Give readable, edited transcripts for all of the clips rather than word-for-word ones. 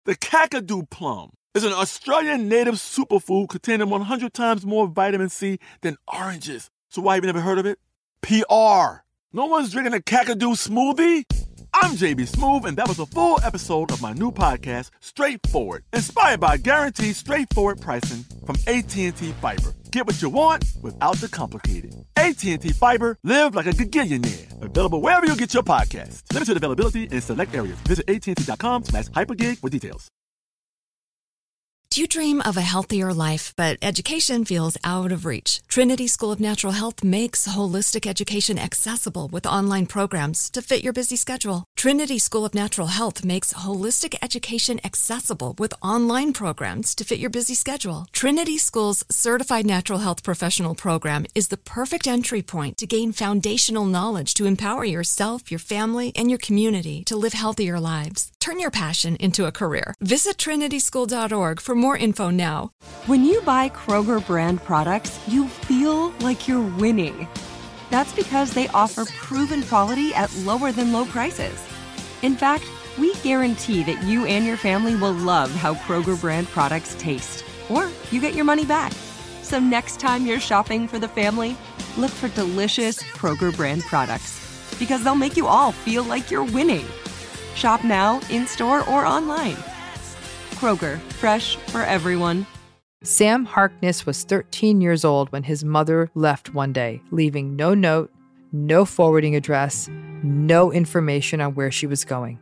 The Kakadu plum is an Australian native superfood containing 100 times more vitamin C than oranges. So why have you never heard of it? PR. No one's drinking a Kakadu smoothie? I'm JB Smoove, and that was a full episode of my new podcast, Straightforward, inspired by guaranteed straightforward pricing from AT&T Fiber. Get what you want without the complicated. AT&T Fiber, live like a gigillionaire. Available wherever you get your podcasts. Limited availability in select areas. Visit AT&T.com/hypergig for details. Do you dream of a healthier life, but education feels out of reach? Trinity School of Natural Health makes holistic education accessible with online programs to fit your busy schedule. Trinity School of Natural Health makes holistic education accessible with online programs to fit your busy schedule. Trinity School's Certified Natural Health Professional Program is the perfect entry point to gain foundational knowledge to empower yourself, your family, and your community to live healthier lives. Turn your passion into a career. Visit trinityschool.org for more info now. When you buy Kroger brand products, you feel like you're winning. That's because they offer proven quality at lower than low prices. In fact, we guarantee that you and your family will love how Kroger brand products taste, or you get your money back. So next time you're shopping for the family, look for delicious Kroger brand products, because they'll make you all feel like you're winning. Shop now, in-store, or online. Kroger, fresh for everyone. Sam Harkness was 13 years old when his mother left one day, leaving no note, no forwarding address, no information on where she was going.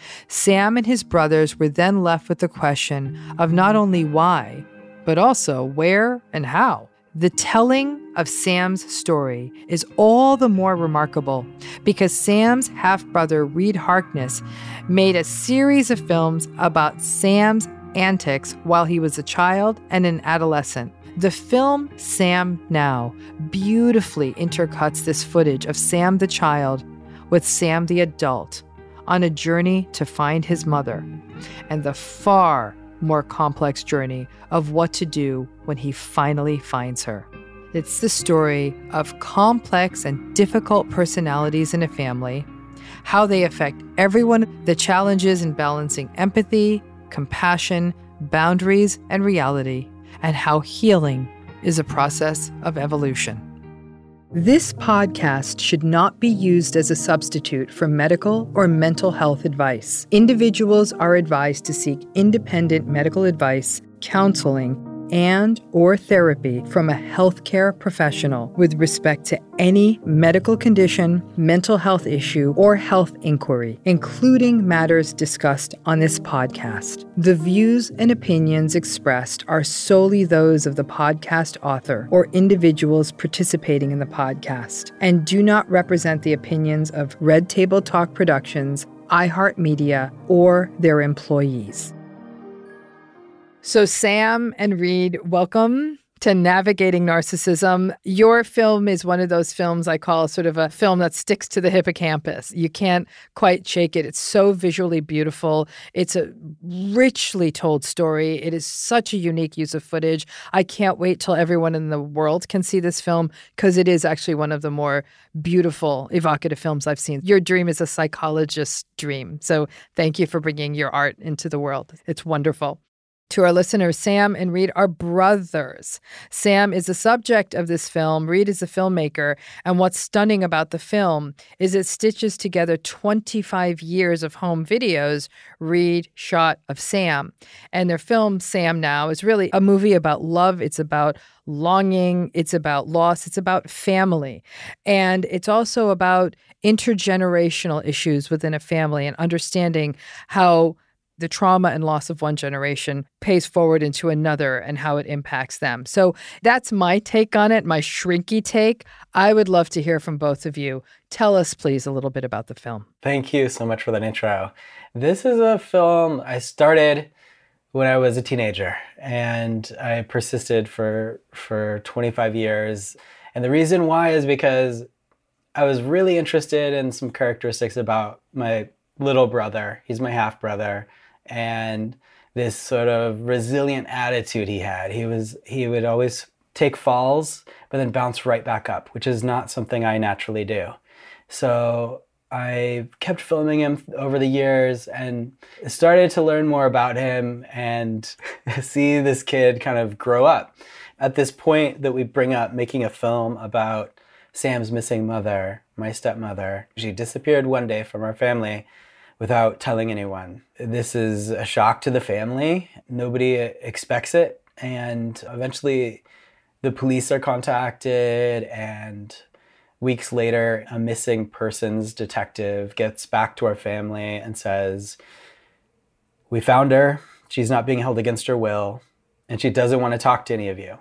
Sam and his brothers were then left with the question of not only why, but also where and how. The telling of Sam's story is all the more remarkable because Sam's half-brother Reed Harkness made a series of films about Sam's antics while he was a child and an adolescent. The film Sam Now beautifully intercuts this footage of Sam the child with Sam the adult on a journey to find his mother and the far more complex journey of what to do when he finally finds her. It's the story of complex and difficult personalities in a family, how they affect everyone, the challenges in balancing empathy, compassion, boundaries, and reality, and how healing is a process of evolution. This podcast should not be used as a substitute for medical or mental health advice. Individuals are advised to seek independent medical advice, counseling, and/or therapy from a healthcare professional with respect to any medical condition, mental health issue, or health inquiry, including matters discussed on this podcast. The views and opinions expressed are solely those of the podcast author or individuals participating in the podcast and do not represent the opinions of Red Table Talk Productions, iHeartMedia, or their employees. So Sam and Reed, welcome to Navigating Narcissism. Your film is one of those films I call sort of a film that sticks to the hippocampus. You can't quite shake it. It's so visually beautiful. It's a richly told story. It is such a unique use of footage. I can't wait till everyone in the world can see this film because it is actually one of the more beautiful, evocative films I've seen. Your dream is a psychologist's dream. So thank you for bringing your art into the world. It's wonderful. To our listeners, Sam and Reed are brothers. Sam is the subject of this film. Reed is a filmmaker. And what's stunning about the film is it stitches together 25 years of home videos Reed shot of Sam. And their film, Sam Now, is really a movie about love. It's about longing. It's about loss. It's about family. And it's also about intergenerational issues within a family and understanding how the trauma and loss of one generation pays forward into another and how it impacts them. So that's my take on it, my shrinky take. I would love to hear from both of you. Tell us, please, a little bit about the film. Thank you so much for that intro. This is a film I started when I was a teenager, and I persisted for 25 years. And the reason why is because I was really interested in some characteristics about my little brother. He's my half-brother. And this sort of resilient attitude he had. He would always take falls, but then bounce right back up, which is not something I naturally do. So I kept filming him over the years and started to learn more about him and see this kid kind of grow up. At this point that we bring up making a film about Sam's missing mother, my stepmother, she disappeared one day from our family without telling anyone. This is a shock to the family. Nobody expects it. And eventually the police are contacted, and weeks later, a missing persons detective gets back to our family and says, "We found her. She's not being held against her will, and she doesn't want to talk to any of you."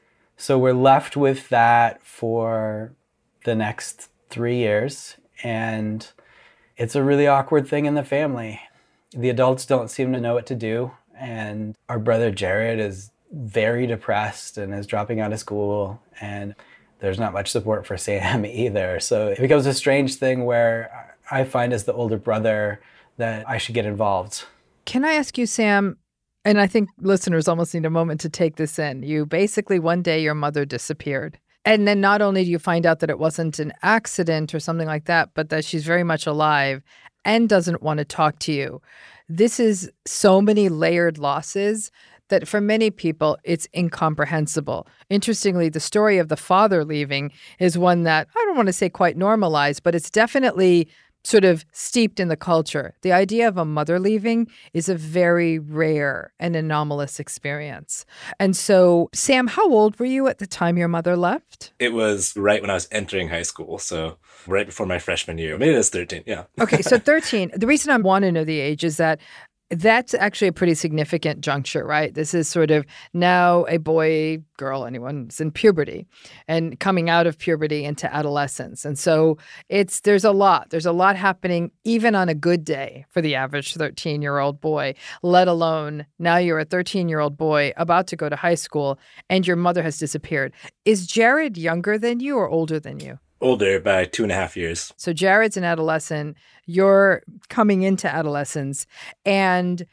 So we're left with that for the next 3 years, and it's a really awkward thing in the family. The adults don't seem to know what to do, and our brother Jared is very depressed and is dropping out of school, and there's not much support for Sam either. So it becomes a strange thing where I find as the older brother that I should get involved. Can I ask you, Sam, and I think listeners almost need a moment to take this in. You basically, one day your mother disappeared. And then not only do you find out that it wasn't an accident or something like that, but that she's very much alive and doesn't want to talk to you. This is so many layered losses that for many people, it's incomprehensible. Interestingly, the story of the father leaving is one that I don't want to say quite normalized, but it's definitely sort of steeped in the culture. The idea of a mother leaving is a very rare and anomalous experience. And so, Sam, how old were you at the time your mother left? It was right when I was entering high school, so right before my freshman year. Maybe it was 13, yeah. Okay, so 13. The reason I want to know the age is that that's actually a pretty significant juncture, right? This is sort of now a boy, girl, anyone's in puberty and coming out of puberty into adolescence. And so there's a lot happening even on a good day for the average 13-year-old boy, let alone now you're a 13-year-old boy about to go to high school and your mother has disappeared. Is Jared younger than you or older than you? Older by 2.5 years. So Jared's an adolescent, you're coming into adolescence, and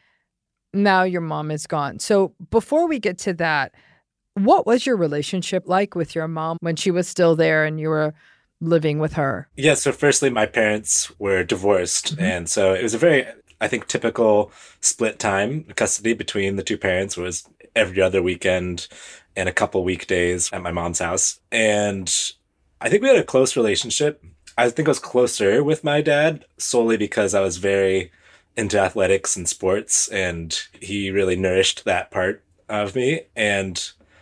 now your mom is gone. So before we get to that, what was your relationship like with your mom when she was still there and you were living with her? Yeah, so firstly, my parents were divorced. Mm-hmm. And so it was a very, I think, typical split time. Custody between the two parents was every other weekend and a couple weekdays at my mom's house. And I think we had a close relationship. I think I was closer with my dad solely because I was very into athletics and sports, and he really nourished that part of me. And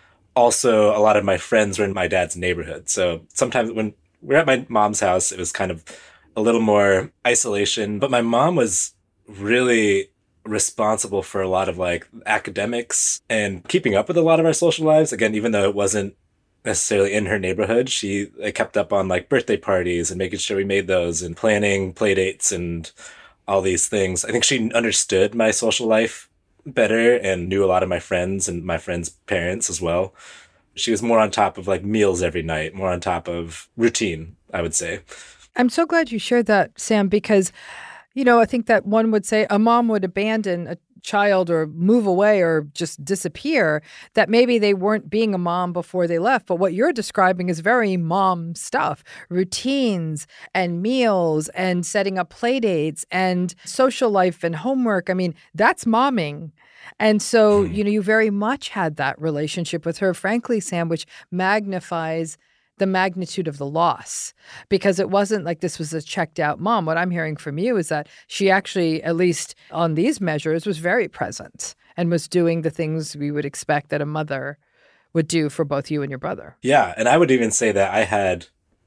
also a lot of my friends were in my dad's neighborhood. So sometimes when we were at my mom's house, it was kind of a little more isolation. But my mom was really responsible for a lot of like academics and keeping up with a lot of our social lives. Again, even though it wasn't necessarily in her neighborhood, she kept up on like birthday parties and making sure we made those and planning play dates and all these things. I think she understood my social life better and knew a lot of my friends and my friends' parents as well. She was more on top of like meals every night, more on top of routine, I would say. I'm so glad you shared that, Sam, because, you know, I think that one would say a mom would abandon a child or move away or just disappear, that maybe they weren't being a mom before they left. But what you're describing is very mom stuff, routines and meals and setting up play dates and social life and homework. I mean, that's momming. And so, you know, you very much had that relationship with her, frankly, Sam, which magnifies the magnitude of the loss, because it wasn't like this was a checked out mom. What I'm hearing from you is that she actually, at least on these measures, was very present and was doing the things we would expect that a mother would do for both you and your brother. Yeah. And I would even say that I had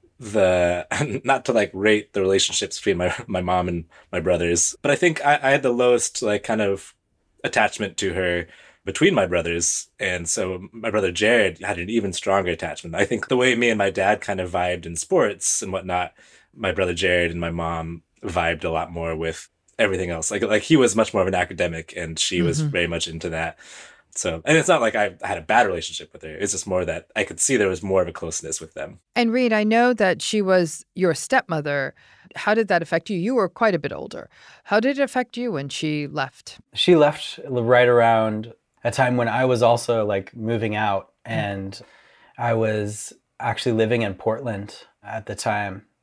not to like rate the relationships between my mom and my brothers, but I think I had the lowest like kind of attachment to her between my brothers. And so my brother Jared had an even stronger attachment. I think the way me and my dad kind of vibed in sports and whatnot, my brother Jared and my mom vibed a lot more with everything else. Like he was much more of an academic and she was very much into that. So, and it's not like I had a bad relationship with her. It's just more that I could see there was more of a closeness with them. And Reed, I know that she was your stepmother. How did that affect you? You were quite a bit older. How did it affect you when she left? She left right around a time when I was also like moving out, and I was actually living in Portland at the time.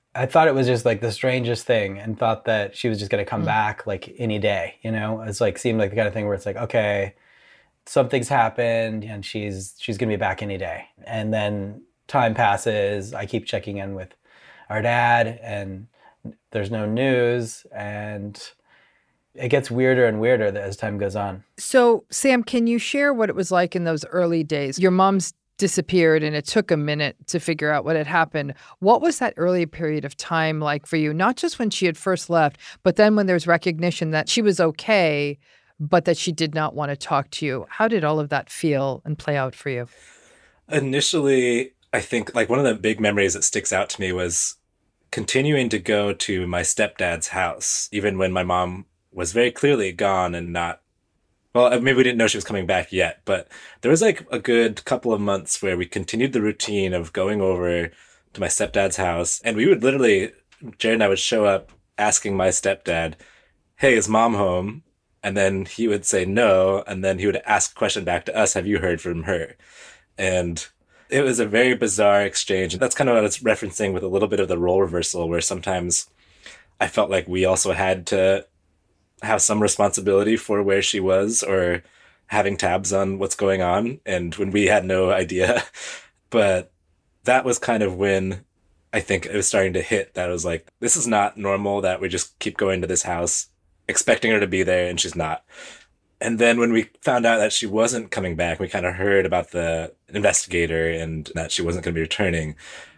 I thought it was just like the strangest thing and thought that she was just going to come back like any day, you know? It's like, seemed like the kind of thing where it's like, okay, something's happened and she's going to be back any day. And then time passes. I keep checking in with our dad and there's no news, and it gets weirder and weirder as time goes on. So, Sam, can you share what it was like in those early days? Your mom's disappeared and it took a minute to figure out what had happened. What was that early period of time like for you? Not just when she had first left, but then when there's recognition that she was okay, but that she did not want to talk to you. How did all of that feel and play out for you? Initially, I think like one of the big memories that sticks out to me was continuing to go to my stepdad's house, even when my mom was very clearly gone and not, well, maybe we didn't know she was coming back yet, but there was like a good couple of months where we continued the routine of going over to my stepdad's house. And we would literally, Jared and I would show up asking my stepdad, hey, is mom home? And then he would say no. And then he would ask a question back to us, have you heard from her? And it was a very bizarre exchange. And that's kind of what I was referencing with a little bit of the role reversal, where sometimes I felt like we also had to have some responsibility for where she was or having tabs on what's going on. And when we had no idea, but that was kind of when I think it was starting to hit that I was like, this is not normal that we just keep going to this house, expecting her to be there and she's not. And then when we found out that she wasn't coming back, we kind of heard about the investigator and that she wasn't going to be returning.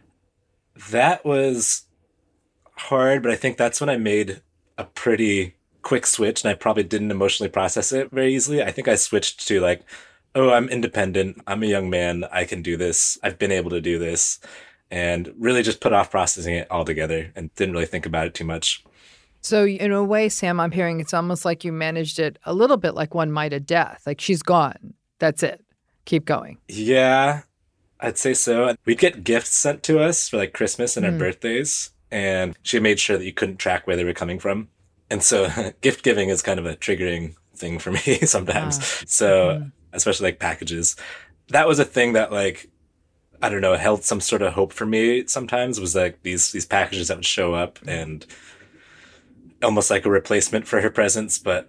That was hard, but I think that's when I made a pretty quick switch, and I probably didn't emotionally process it very easily. I think I switched to like, oh, I'm independent. I'm a young man. I can do this. I've been able to do this. And really just put off processing it altogether and didn't really think about it too much. So in a way, Sam, I'm hearing it's almost like you managed it a little bit like one might a death. Like she's gone. That's it. Keep going. Yeah, I'd say so. We'd get gifts sent to us for like Christmas and our birthdays. And she made sure that you couldn't track where they were coming from. And so gift giving is kind of a triggering thing for me sometimes. So especially like packages. That was a thing that like, I don't know, held some sort of hope for me sometimes, was like these packages that would show up and almost like a replacement for her presence. But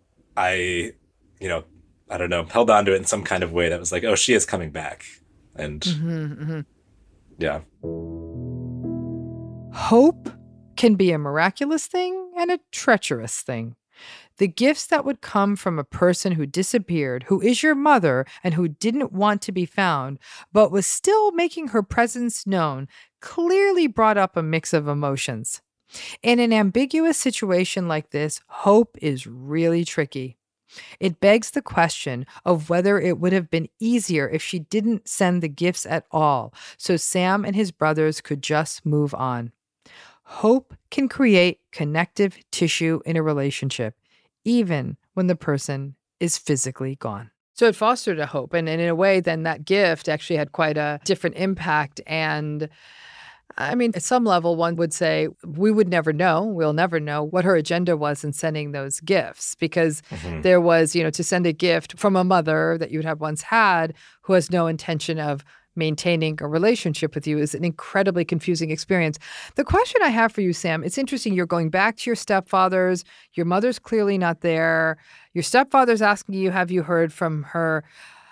I don't know, held on to it in some kind of way that was like, oh, she is coming back. And yeah. Hope can be a miraculous thing and a treacherous thing. The gifts that would come from a person who disappeared, who is your mother and who didn't want to be found, but was still making her presence known, clearly brought up a mix of emotions. In an ambiguous situation like this, hope is really tricky. It begs the question of whether it would have been easier if she didn't send the gifts at all, so Sam and his brothers could just move on. Hope can create connective tissue in a relationship, even when the person is physically gone. So it fostered a hope. And in a way, then that gift actually had quite a different impact. And I mean, at some level, one would say we would never know. We'll never know what her agenda was in sending those gifts, because there was, to send a gift from a mother that you would have once had who has no intention of maintaining a relationship with you is an incredibly confusing experience. The question I have for you, Sam, it's interesting. You're going back to your stepfathers. Your mother's clearly not there. Your stepfather's asking you, have you heard from her?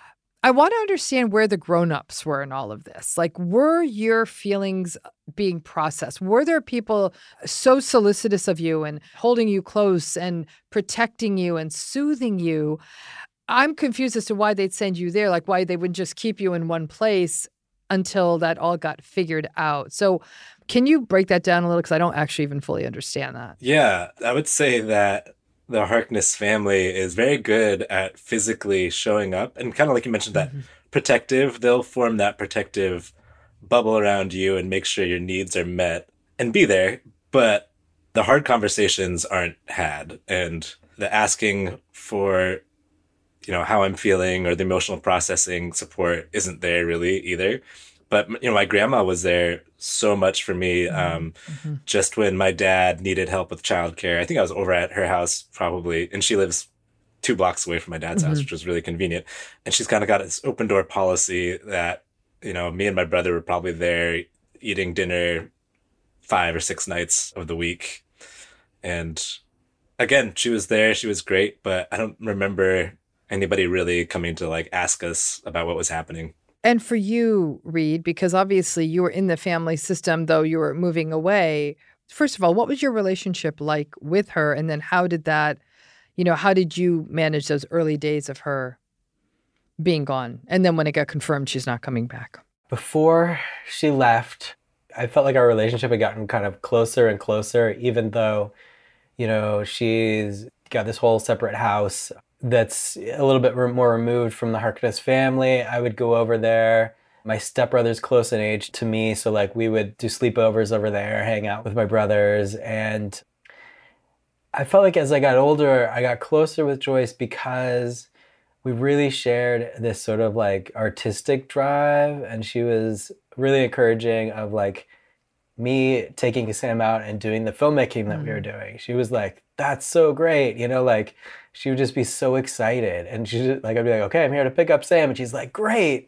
I want to understand where the grown-ups were in all of this. Like, were your feelings being processed? Were there people so solicitous of you and holding you close and protecting you and soothing you? I'm confused as to why they'd send you there, like why they wouldn't just keep you in one place until that all got figured out. So can you break that down a little? Because I don't actually even fully understand that. Yeah, I would say that the Harkness family is very good at physically showing up. And kind of like you mentioned, that protective, they'll form that protective bubble around you and make sure your needs are met and be there. But the hard conversations aren't had. And the asking for how I'm feeling or the emotional processing support isn't there really either. But, my grandma was there so much for me. Just when my dad needed help with childcare, I think I was over at her house probably, and she lives 2 blocks away from my dad's house, which was really convenient. And she's kind of got this open door policy that, me and my brother were probably there eating dinner 5 or 6 nights of the week. And again, she was there. She was great, but I don't remember anybody really coming to like ask us about what was happening. And for you, Reed, because obviously you were in the family system, though you were moving away. First of all, what was your relationship like with her? And then how did that, how did you manage those early days of her being gone? And then when it got confirmed she's not coming back. Before she left, I felt like our relationship had gotten kind of closer and closer, even though, she's got this whole separate house that's a little bit more removed from the Harkness family. I would go over there. My stepbrother's close in age to me, so like we would do sleepovers over there, hang out with my brothers. And I felt like as I got older, I got closer with Joyce because we really shared this sort of like artistic drive, and she was really encouraging of like me taking Sam out and doing the filmmaking that we were doing. She was like, that's so great. Like she would just be so excited. And she just, like, I'd be like, okay, I'm here to pick up Sam. And she's like, great.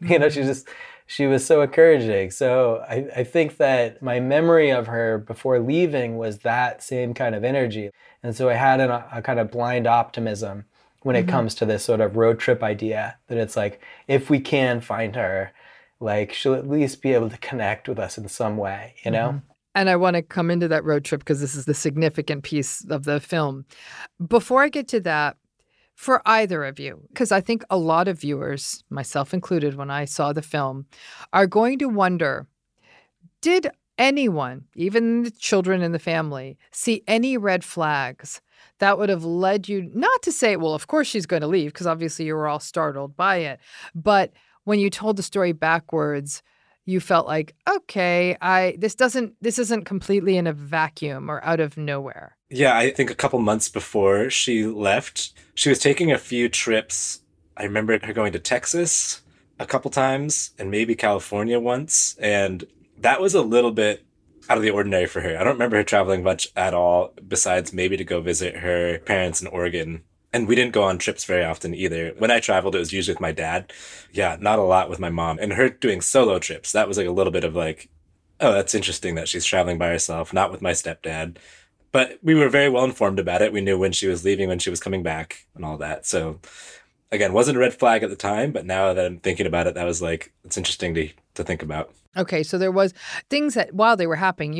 She was so encouraging. So I think that my memory of her before leaving was that same kind of energy. And so I had a kind of blind optimism when it comes to this sort of road trip idea, that it's like, if we can find her, like she'll at least be able to connect with us in some way, And I want to come into that road trip because this is the significant piece of the film. Before I get to that, for either of you, because I think a lot of viewers, myself included, when I saw the film, are going to wonder, did anyone, even the children in the family, see any red flags that would have led you not to say, well, of course she's going to leave, because obviously you were all startled by it, but when you told the story backwards, you felt like, okay, this isn't completely in a vacuum or out of nowhere. Yeah, I think a couple months before she left, she was taking a few trips. I remember her going to Texas a couple times and maybe California once. And that was a little bit out of the ordinary for her. I don't remember her traveling much at all, besides maybe to go visit her parents in Oregon. And we didn't go on trips very often either. When I traveled, it was usually with my dad. Yeah, not a lot with my mom. And her doing solo trips, that was like a little bit of like, oh, that's interesting that she's traveling by herself, not with my stepdad. But we were very well informed about it. We knew when she was leaving, when she was coming back and all that. So again, wasn't a red flag at the time, but now that I'm thinking about it, that was like, it's interesting to think about. Okay, so there was things that while they were happening,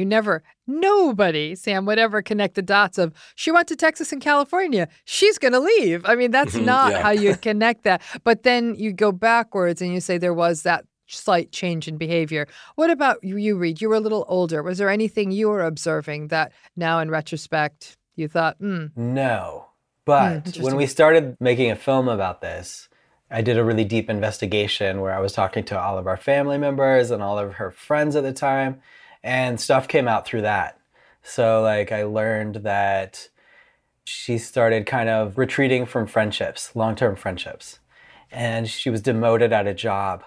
nobody, Sam, would ever connect the dots of, she went to Texas and California, she's going to leave. I mean, that's not how you connect that. But then you go backwards and you say there was that slight change in behavior. What about you, Reed? You were a little older. Was there anything you were observing that now in retrospect you thought, No. But when we started making a film about this, I did a really deep investigation where I was talking to all of our family members and all of her friends at the time, and stuff came out through that. So like I learned that she started kind of retreating from friendships, long-term friendships, and she was demoted at a job.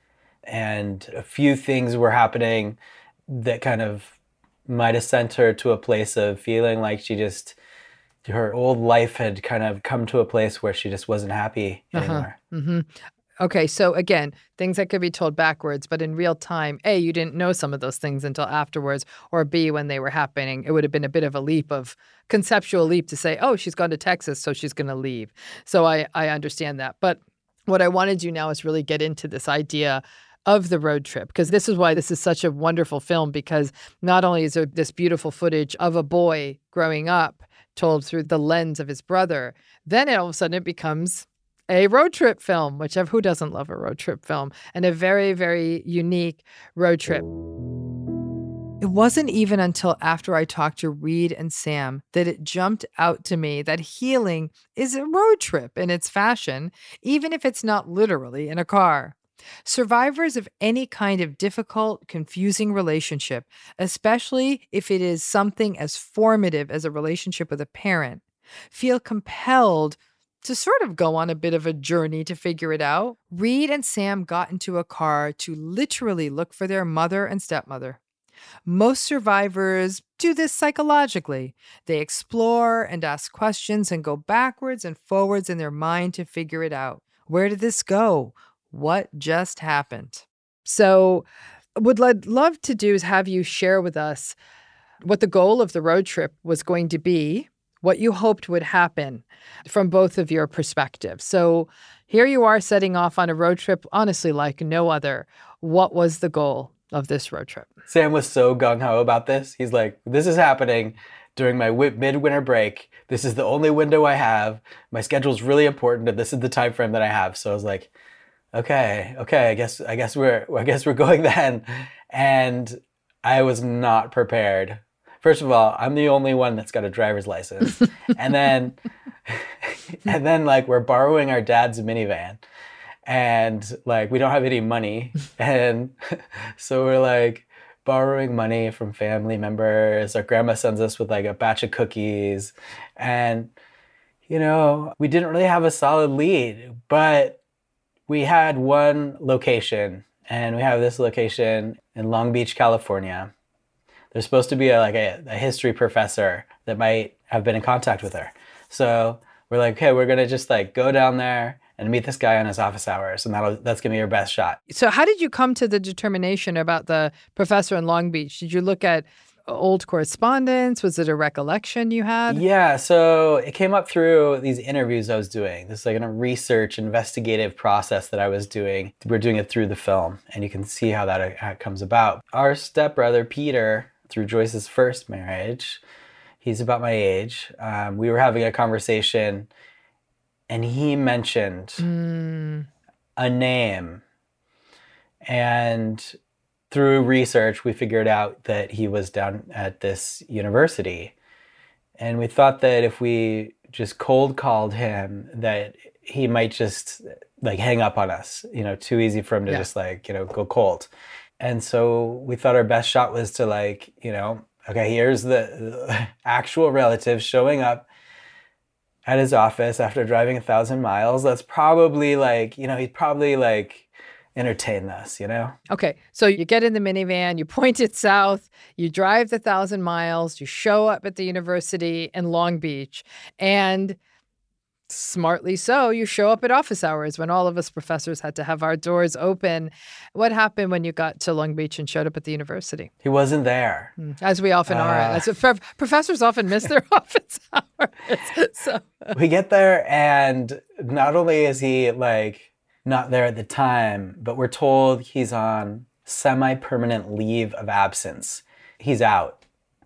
And a few things were happening that kind of might have sent her to a place of feeling like her old life had kind of come to a place where she just wasn't happy anymore. Okay, so again, things that could be told backwards, but in real time, A, you didn't know some of those things until afterwards, or B, when they were happening, it would have been a bit of a conceptual leap to say, oh, she's gone to Texas, so she's going to leave. So I understand that. But what I want to do now is really get into this idea of the road trip, because this is why this is such a wonderful film, because not only is there this beautiful footage of a boy growing up told through the lens of his brother, then all of a sudden it becomes a road trip film, who doesn't love a road trip film, and a very, very unique road trip. It wasn't even until after I talked to Reed and Sam that it jumped out to me that healing is a road trip in its fashion, even if it's not literally in a car. Survivors of any kind of difficult, confusing relationship, especially if it is something as formative as a relationship with a parent, feel compelled to sort of go on a bit of a journey to figure it out. Reed and Sam got into a car to literally look for their mother and stepmother. Most survivors do this psychologically. They explore and ask questions and go backwards and forwards in their mind to figure it out. Where did this go? What just happened? So what I'd love to do is have you share with us what the goal of the road trip was going to be, what you hoped would happen from both of your perspectives. So here you are setting off on a road trip, honestly, like no other. What was the goal of this road trip? Sam was so gung-ho about this. He's like, this is happening during my midwinter break. This is the only window I have. My schedule's really important, and this is the time frame that I have. So I was like, okay, I guess we're going then. And I was not prepared. First of all, I'm the only one that's got a driver's license. and then like we're borrowing our dad's minivan. And like we don't have any money. And so we're like borrowing money from family members. Our grandma sends us with like a batch of cookies. And, you know, we didn't really have a solid lead, but we had one location. And we have this location in Long Beach, California. There's supposed to be a history professor that might have been in contact with her. So we're like, okay, we're going to just like go down there and meet this guy on his office hours, and that's going to be your best shot. So how did you come to the determination about the professor in Long Beach? Did you look at old correspondence? Was it a recollection you had? Yeah, so it came up through these interviews I was doing. This is like a research, investigative process that I was doing. We're doing it through the film, and you can see how that comes about. Our stepbrother, Peter, through Joyce's first marriage, he's about my age. We were having a conversation, and he mentioned a name. And through research, we figured out that he was down at this university. And we thought that if we just cold called him, that he might just like hang up on us, you know, too easy for him to just like, you know, go cold. And so we thought our best shot was to like, you know, okay, here's the actual relative showing up at his office after driving 1,000 miles. That's probably like, you know, he'd probably like entertain us, you know? Okay, so you get in the minivan, you point it south, you drive the 1,000 miles, you show up at the university in Long Beach, and smartly so, you show up at office hours when all of us professors had to have our doors open. What happened when you got to Long Beach and showed up at the university? He wasn't there. As we often are. Professors often miss their office hours. So. We get there, and not only is he like not there at the time, but we're told he's on semi-permanent leave of absence. He's out.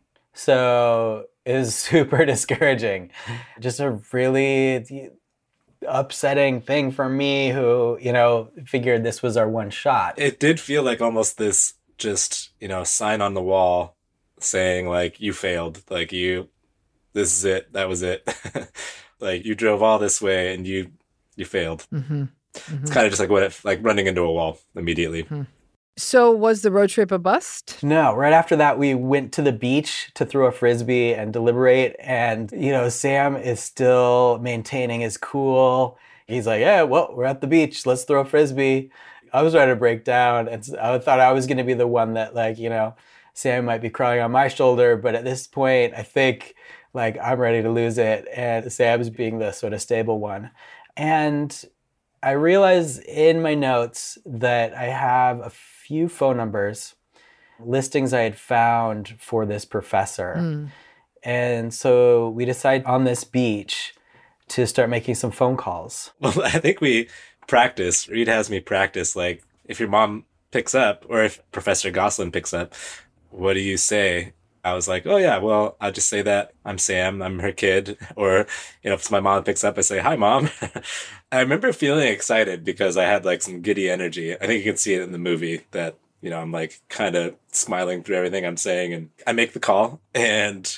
So it was super discouraging. Just a really upsetting thing for me who, you know, figured this was our one shot. It did feel like almost this just, you know, sign on the wall saying like, you failed. Like this is it. That was it. Like you drove all this way and you failed. Mm-hmm. Mm-hmm. It's kind of just like running into a wall immediately. Mm-hmm. So was the road trip a bust? No. Right after that, we went to the beach to throw a Frisbee and deliberate. And, you know, Sam is still maintaining his cool. He's like, yeah, well, we're at the beach. Let's throw a Frisbee. I was ready to break down. And I thought I was going to be the one that, like, you know, Sam might be crying on my shoulder. But at this point, I think, like, I'm ready to lose it. And Sam's being the sort of stable one. And I realized in my notes that I have a few phone numbers, listings I had found for this professor. And so we decided on this beach to start making some phone calls. Well, I think we practice. Reed has me practice, like, if your mom picks up or if Professor Gosselin picks up, what do you say? I was like, oh yeah, well, I'll just say that I'm Sam, I'm her kid. Or, you know, if my mom picks up, I say, hi, Mom. I remember feeling excited because I had like some giddy energy. I think you can see it in the movie that, you know, I'm like kind of smiling through everything I'm saying. And I make the call and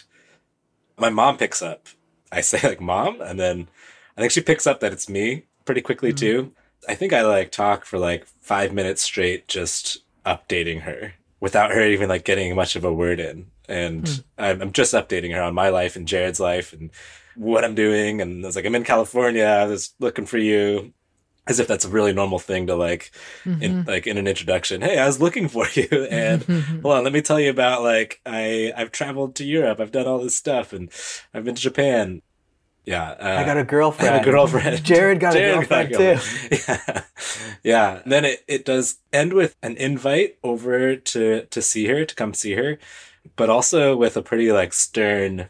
my mom picks up. I say like, Mom. And then I think she picks up that it's me pretty quickly too. I think I like talk for like 5 minutes straight, just updating her without her even like getting much of a word in. And I'm just updating her on my life and Jared's life and what I'm doing. And I was like, I'm in California. I was looking for you. As if that's a really normal thing to like, in an introduction. Hey, I was looking for you. And hold on, let me tell you about like, I've traveled to Europe. I've done all this stuff and I've been to Japan. Yeah. I got a girlfriend. I have a girlfriend. Jared got a girlfriend too. Yeah. Yeah. And then it does end with an invite over to see her, to come see her. but also with a pretty like stern,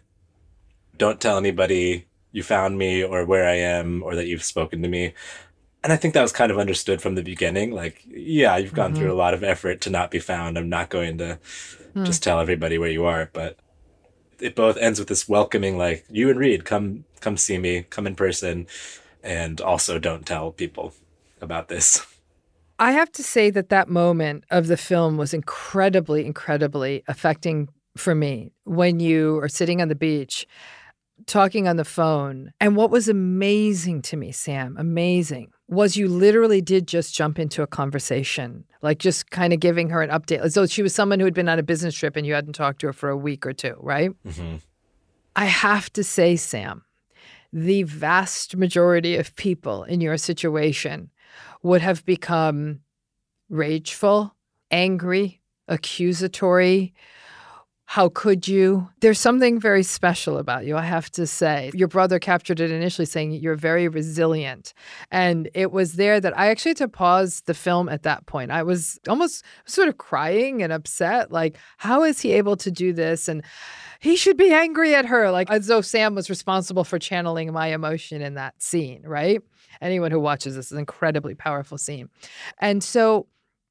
don't tell anybody you found me or where I am or that you've spoken to me. And I think that was kind of understood from the beginning. Like, yeah, you've gone through a lot of effort to not be found. I'm not going to just tell everybody where you are. But it both ends with this welcoming, like, you and Reed, come see me, come in person, and also don't tell people about this. I have to say that moment of the film was incredibly, incredibly affecting for me when you are sitting on the beach talking on the phone. And what was amazing to me, Sam, amazing, was you literally did just jump into a conversation, like just kind of giving her an update. As though she was someone who had been on a business trip and you hadn't talked to her for a week or two, right? Mm-hmm. I have to say, Sam, the vast majority of people in your situation would have become rageful, angry, accusatory. How could you? There's something very special about you, I have to say. Your brother captured it initially saying you're very resilient. And it was there that I actually had to pause the film at that point. I was almost sort of crying and upset, like, how is he able to do this? And he should be angry at her, like as though Sam was responsible for channeling my emotion in that scene, right? Anyone who watches this is an incredibly powerful scene. And so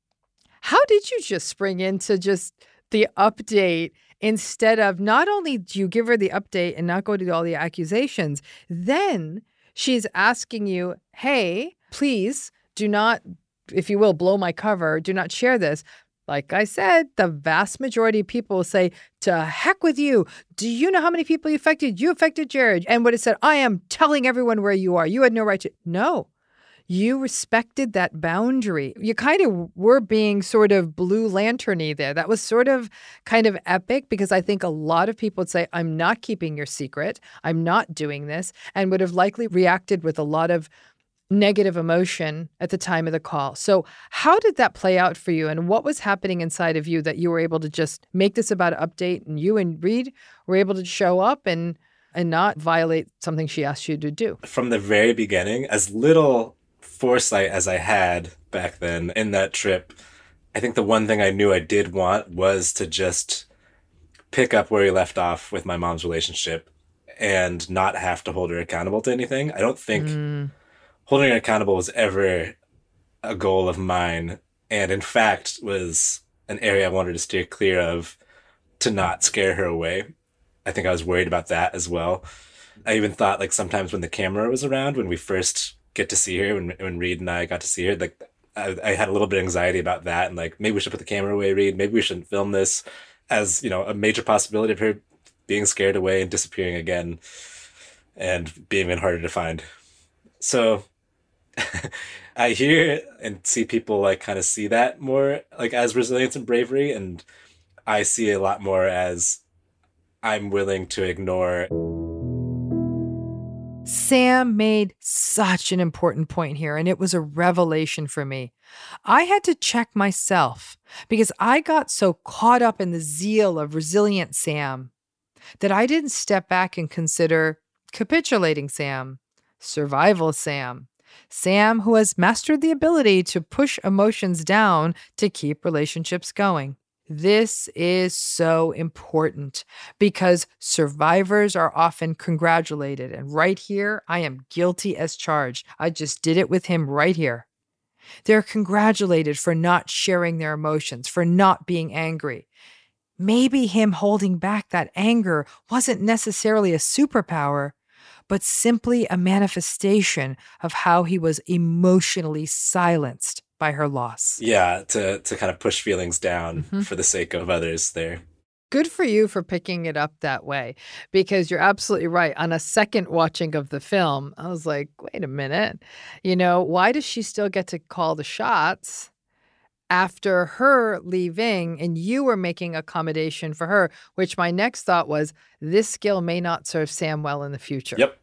how did you just spring into just the update instead of not only do you give her the update and not go to all the accusations, then she's asking you, hey, please do not, if you will, blow my cover, do not share this. Like I said, the vast majority of people will say, to heck with you. Do you know how many people you affected? You affected Jared. And what it said, I am telling everyone where you are. You had no right to. No. You respected that boundary. You kind of were being sort of Blue Lantern-y there. That was sort of kind of epic because I think a lot of people would say, I'm not keeping your secret. I'm not doing this, and would have likely reacted with a lot of negative emotion at the time of the call. So how did that play out for you? And what was happening inside of you that you were able to just make this about an update and you and Reed were able to show up and not violate something she asked you to do? From the very beginning, as little foresight as I had back then in that trip, I think the one thing I knew I did want was to just pick up where we left off with my mom's relationship and not have to hold her accountable to anything. I don't think holding her accountable was ever a goal of mine, and in fact was an area I wanted to steer clear of to not scare her away. I think I was worried about that as well. I even thought, like, sometimes when the camera was around, when we first get to see her, when Reed and I got to see her, like, I had a little bit of anxiety about that, and like, maybe we should put the camera away, Reed. Maybe we shouldn't film this, as, you know, a major possibility of her being scared away and disappearing again and being even harder to find. So I hear and see people like kind of see that more like as resilience and bravery, and I see it a lot more as I'm willing to ignore. Sam made such an important point here, and it was a revelation for me. I had to check myself because I got so caught up in the zeal of resilient Sam that I didn't step back and consider capitulating Sam, survival Sam, Sam who has mastered the ability to push emotions down to keep relationships going. This is so important because survivors are often congratulated. And right here, I am guilty as charged. I just did it with him right here. They're congratulated for not sharing their emotions, for not being angry. Maybe him holding back that anger wasn't necessarily a superpower, but simply a manifestation of how he was emotionally silenced by her loss. Yeah, to kind of push feelings down for the sake of others there. Good for you for picking it up that way, because you're absolutely right. On a second watching of the film, I was like, wait a minute, you know, why does she still get to call the shots after her leaving and you were making accommodation for her? Which my next thought was, this skill may not serve Sam well in the future. Yep.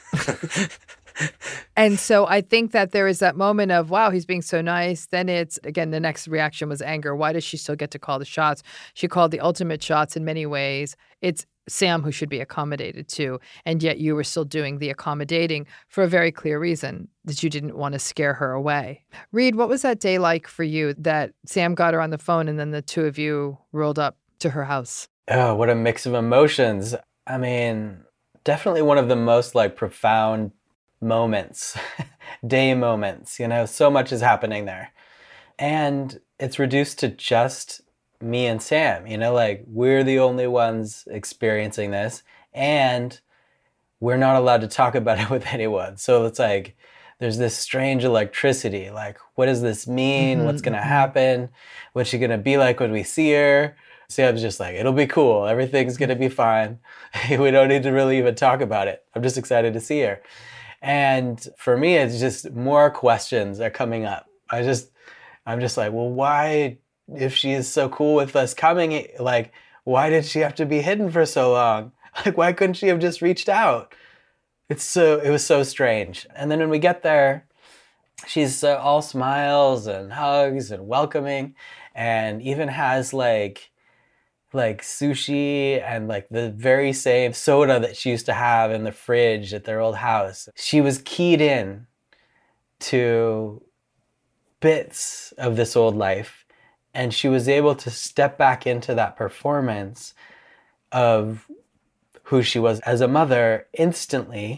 And so I think that there is that moment of, wow, he's being so nice. Then it's, again, the next reaction was anger. Why does she still get to call the shots? She called the ultimate shots in many ways. It's Sam who should be accommodated to. And yet you were still doing the accommodating for a very clear reason, that you didn't want to scare her away. Reed, what was that day like for you that Sam got her on the phone and then the two of you rolled up to her house? Oh, what a mix of emotions. I mean, definitely one of the most like profound moments, day moments, so much is happening there. And it's reduced to just me and Sam, like we're the only ones experiencing this and we're not allowed to talk about it with anyone. So it's like, there's this strange electricity. Like, what does this mean? What's going to happen? What's she going to be like when we see her? Sam's just like, it'll be cool. Everything's going to be fine. We don't need to really even talk about it. I'm just excited to see her. And for me, it's just more questions are coming up. I'm just like, well, why, if she is so cool with us coming, like, why did she have to be hidden for so long? Like, why couldn't she have just reached out? It was so strange. And then when we get there, she's all smiles and hugs and welcoming, and even has like sushi and like the very same soda that she used to have in the fridge at their old house. She was keyed in to bits of this old life, and she was able to step back into that performance of who she was as a mother instantly.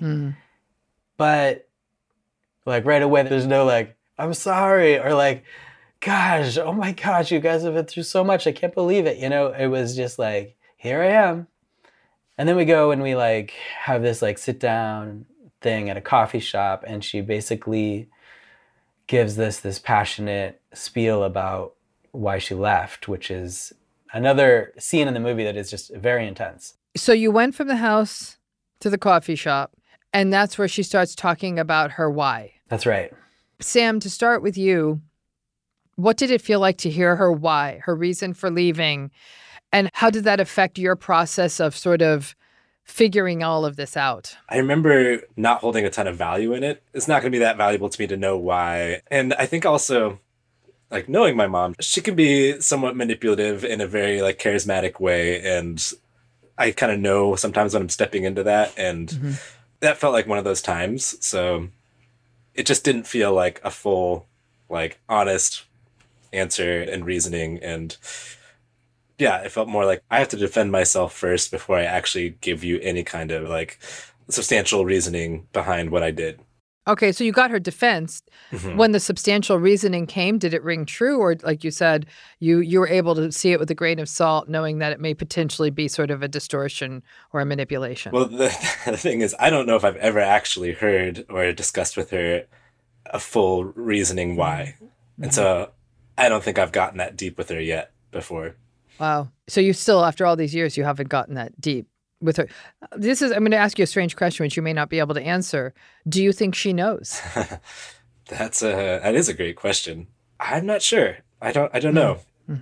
But like right away, there's no like, I'm sorry, or like, gosh, oh my gosh, you guys have been through so much, I can't believe it. It was just like, here I am. And then we go and we like have this like sit down thing at a coffee shop, and she basically gives this passionate spiel about why she left, which is another scene in the movie that is just very intense. So you went from the house to the coffee shop, and that's where she starts talking about her why. That's right. Sam, to start with you, what did it feel like to hear her why, her reason for leaving? And how did that affect your process of sort of figuring all of this out? I remember not holding a ton of value in it. It's not going to be that valuable to me to know why. And I think also, like, knowing my mom, she can be somewhat manipulative in a very like charismatic way, and I kind of know sometimes when I'm stepping into that, and that felt like one of those times. So it just didn't feel like a full, like, honest answer and reasoning. And yeah, it felt more like I have to defend myself first before I actually give you any kind of like substantial reasoning behind what I did. Okay, so you got her defense. When the substantial reasoning came, did it ring true? Or like you said, you were able to see it with a grain of salt, knowing that it may potentially be sort of a distortion or a manipulation? Well, the thing is, I don't know if I've ever actually heard or discussed with her a full reasoning why. And so I don't think I've gotten that deep with her yet before. Wow. So you still, after all these years, you haven't gotten that deep with her. I'm going to ask you a strange question, which you may not be able to answer. Do you think she knows? That is a great question. I'm not sure. I don't know.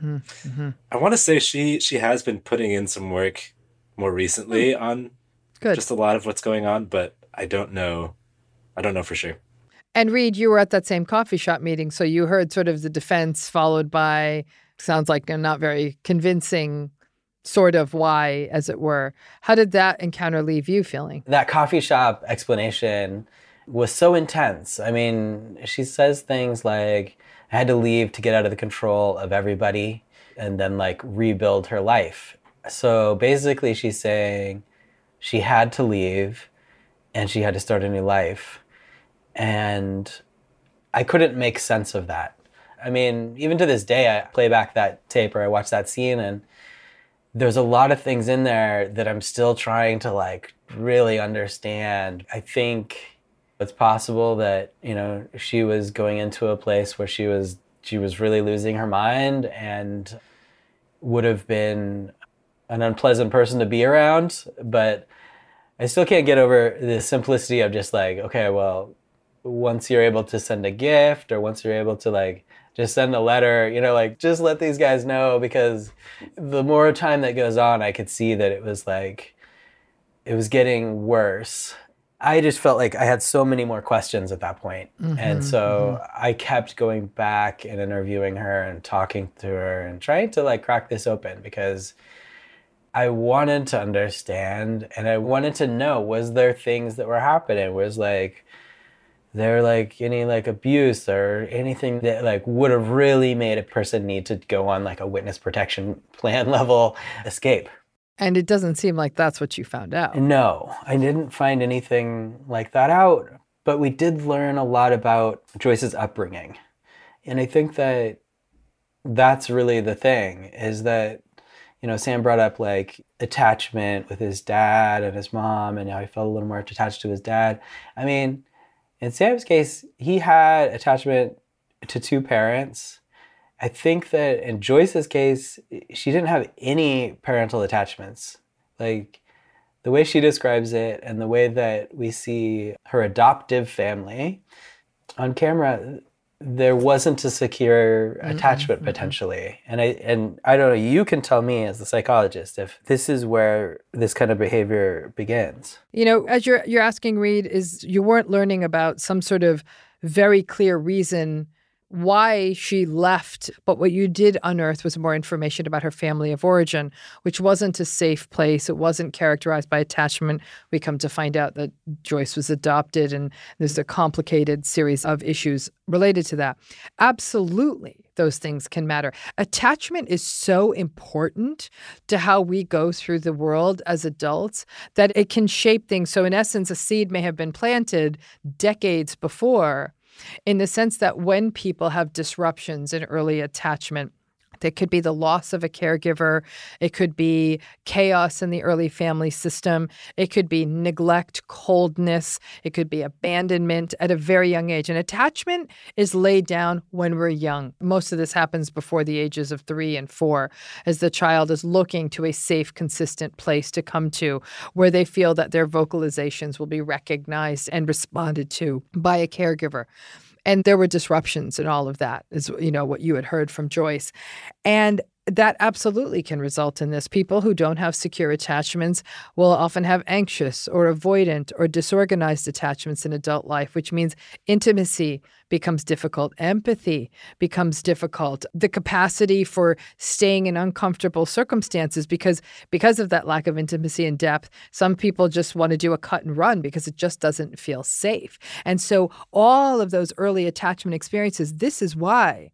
I want to say she has been putting in some work more recently on just a lot of what's going on, but I don't know. I don't know for sure. And Reed, you were at that same coffee shop meeting, so you heard sort of the defense followed by, sounds like a not very convincing sort of why, as it were. How did that encounter leave you feeling? That coffee shop explanation was so intense. I mean, she says things like, I had to leave to get out of the control of everybody and then like rebuild her life. So basically she's saying she had to leave and she had to start a new life. And I couldn't make sense of that. I mean, even to this day, I play back that tape or I watch that scene, and there's a lot of things in there that I'm still trying to like really understand. I think it's possible that, she was going into a place where she was really losing her mind and would have been an unpleasant person to be around. But I still can't get over the simplicity of just like, okay, well, once you're able to send a gift or once you're able to like just send a letter, like just let these guys know, because the more time that goes on, I could see that it was getting worse. I just felt like I had so many more questions at that point. And so I kept going back and interviewing her and talking to her and trying to like crack this open, because I wanted to understand and I wanted to know, was there things that were happening? Was like, there like any like abuse or anything that like would have really made a person need to go on like a witness protection plan level escape? And it doesn't seem like that's what you found out. No, I didn't find anything like that out, but we did learn a lot about Joyce's upbringing. And I think that that's really the thing, is that, you know, Sam brought up like attachment with his dad and his mom, and how he felt a little more attached to his dad. I mean, in Sam's case, he had attachment to two parents. I think that in Joyce's case, she didn't have any parental attachments. Like, the way she describes it and the way that we see her adoptive family on camera, there wasn't a secure attachment potentially. And I don't know, you can tell me as the psychologist if this is where this kind of behavior begins. You know, as you're asking, Reid, is you weren't learning about some sort of very clear reason why she left, but what you did unearth was more information about her family of origin, which wasn't a safe place. It wasn't characterized by attachment. We come to find out that Joyce was adopted, and there's a complicated series of issues related to that. Absolutely, those things can matter. Attachment is so important to how we go through the world as adults that it can shape things. So in essence, a seed may have been planted decades before, in the sense that when people have disruptions in early attachment, it could be the loss of a caregiver. It could be chaos in the early family system. It could be neglect, coldness. It could be abandonment at a very young age. And attachment is laid down when we're young. Most of this happens before the ages of 3 and 4, as the child is looking to a safe, consistent place to come to where they feel that their vocalizations will be recognized and responded to by a caregiver. And there were disruptions in all of that, is, you know, what you had heard from Joyce. And that absolutely can result in this. People who don't have secure attachments will often have anxious or avoidant or disorganized attachments in adult life, which means intimacy becomes difficult. Empathy becomes difficult. The capacity for staying in uncomfortable circumstances because of that lack of intimacy and depth, some people just want to do a cut and run because it just doesn't feel safe. And so all of those early attachment experiences, this is why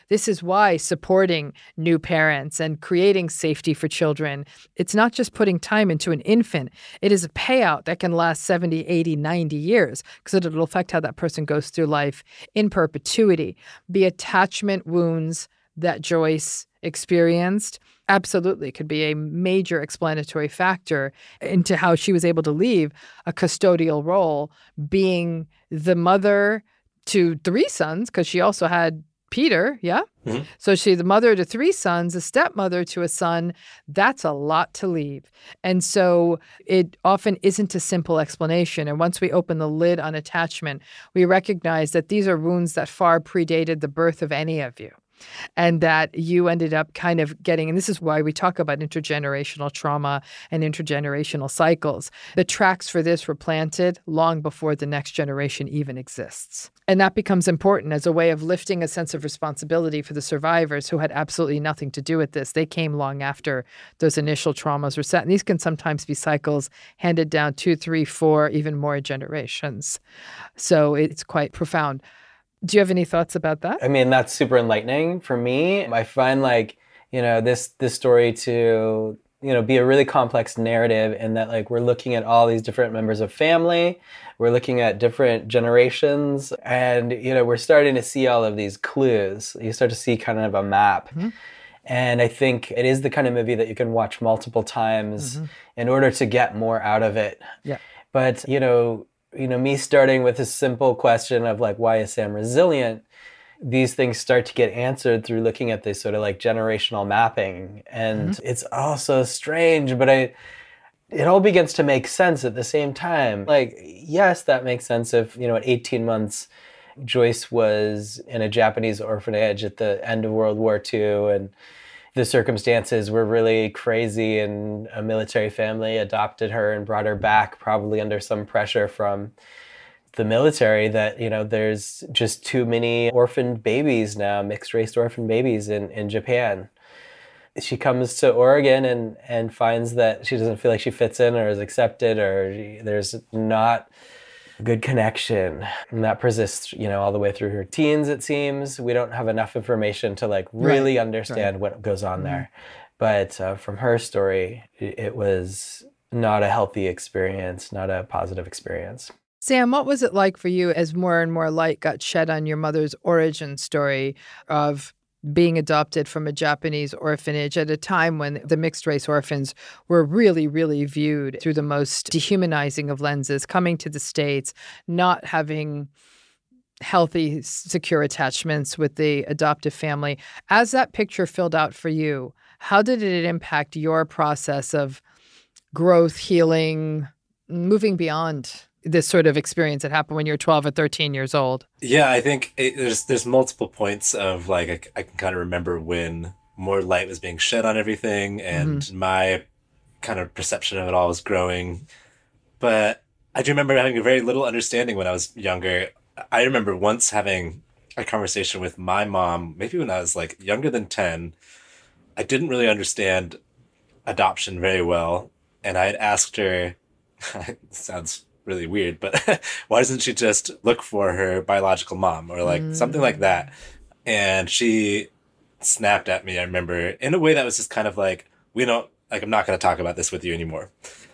supporting new parents and creating safety for children, it's not just putting time into an infant. It is a payout that can last 70, 80, 90 years because it'll affect how that person goes through life in perpetuity. The attachment wounds that Joyce experienced absolutely could be a major explanatory factor into how she was able to leave a custodial role, being the mother to 3 sons, because she also had Peter, yeah? Mm-hmm. So she's the mother to 3 sons, a stepmother to a son. That's a lot to leave. And so it often isn't a simple explanation. And once we open the lid on attachment, we recognize that these are wounds that far predated the birth of any of you. And that you ended up kind of getting, and this is why we talk about intergenerational trauma and intergenerational cycles. The tracks for this were planted long before the next generation even exists. And that becomes important as a way of lifting a sense of responsibility for the survivors who had absolutely nothing to do with this. They came long after those initial traumas were set. And these can sometimes be cycles handed down 2, 3, 4, even more generations. So it's quite profound. Do you have any thoughts about that? I mean, that's super enlightening for me. I find this story to, be a really complex narrative in that we're looking at all these different members of family. We're looking at different generations and, we're starting to see all of these clues. You start to see kind of a map. Mm-hmm. And I think it is the kind of movie that you can watch multiple times in order to get more out of it. Yeah. But, me starting with a simple question of why is Sam resilient? These things start to get answered through looking at this sort of generational mapping. And it's all so strange, but it all begins to make sense at the same time. Yes, that makes sense if, at 18 months, Joyce was in a Japanese orphanage at the end of World War II, and the circumstances were really crazy, and a military family adopted her and brought her back, probably under some pressure from the military that, there's just too many orphaned babies now, mixed-race orphaned babies in Japan. She comes to Oregon and finds that she doesn't feel like she fits in or is accepted, or there's not a good connection. And that persists, all the way through her teens, it seems. We don't have enough information to really understand what goes on there. But from her story, it was not a healthy experience, not a positive experience. Sam, what was it like for you as more and more light got shed on your mother's origin story of being adopted from a Japanese orphanage at a time when the mixed race orphans were really, really viewed through the most dehumanizing of lenses, coming to the States, not having healthy, secure attachments with the adoptive family? As that picture filled out for you, how did it impact your process of growth, healing, moving beyond this sort of experience that happened when you're 12 or 13 years old? Yeah, I think there's multiple points of like, I can kind of remember when more light was being shed on everything and my kind of perception of it all was growing. But I do remember having a very little understanding when I was younger. I remember once having a conversation with my mom, maybe when I was like younger than 10. I didn't really understand adoption very well. And I had asked her, it sounds really weird, but why doesn't she just look for her biological mom or like something like that? And she snapped at me, I remember, in a way that was just kind of like, I'm not going to talk about this with you anymore.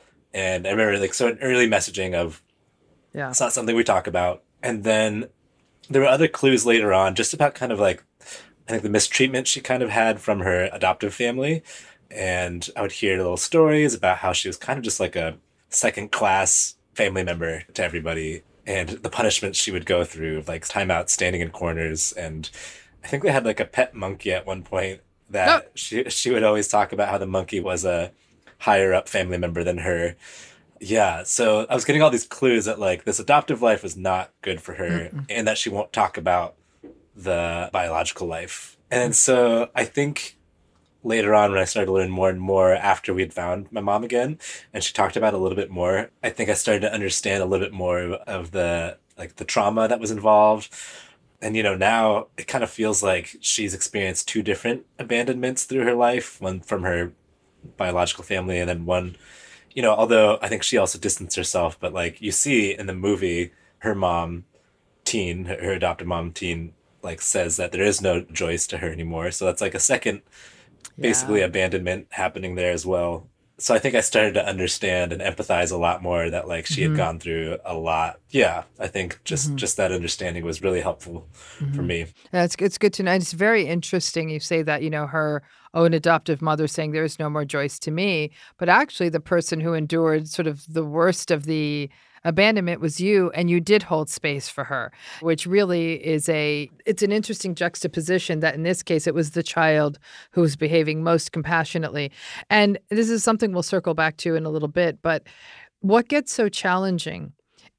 And I remember like, so an early messaging of, it's not something we talk about. And then there were other clues later on just about kind of like, I think the mistreatment she kind of had from her adoptive family. And I would hear little stories about how she was kind of just like a second class family member to everybody, and the punishments she would go through, like timeout, standing in corners. And I think they had like a pet monkey at one point that she would always talk about how the monkey was a higher up family member than her. Yeah. So I was getting all these clues that like this adoptive life was not good for her and that she won't talk about the biological life. And so I think later on, when I started to learn more and more after we'd found my mom again, and she talked about it a little bit more, I think I started to understand a little bit more of the trauma that was involved. And, now it kind of feels like she's experienced two different abandonments through her life, one from her biological family and then one, although I think she also distanced herself, but like you see in the movie, her mom, Teen, her adopted mom, Teen, like says that there is no Joyce to her anymore. So that's like a second basically abandonment happening there as well. So I think I started to understand and empathize a lot more that like she had gone through a lot. Yeah, I think just that understanding was really helpful for me. Yeah, it's good to know. It's very interesting you say that, her own adoptive mother saying there is no more Joyce to me, but actually the person who endured sort of the worst of the abandonment was you, and you did hold space for her, which really it's an interesting juxtaposition that in this case it was the child who was behaving most compassionately. And this is something we'll circle back to in a little bit, but what gets so challenging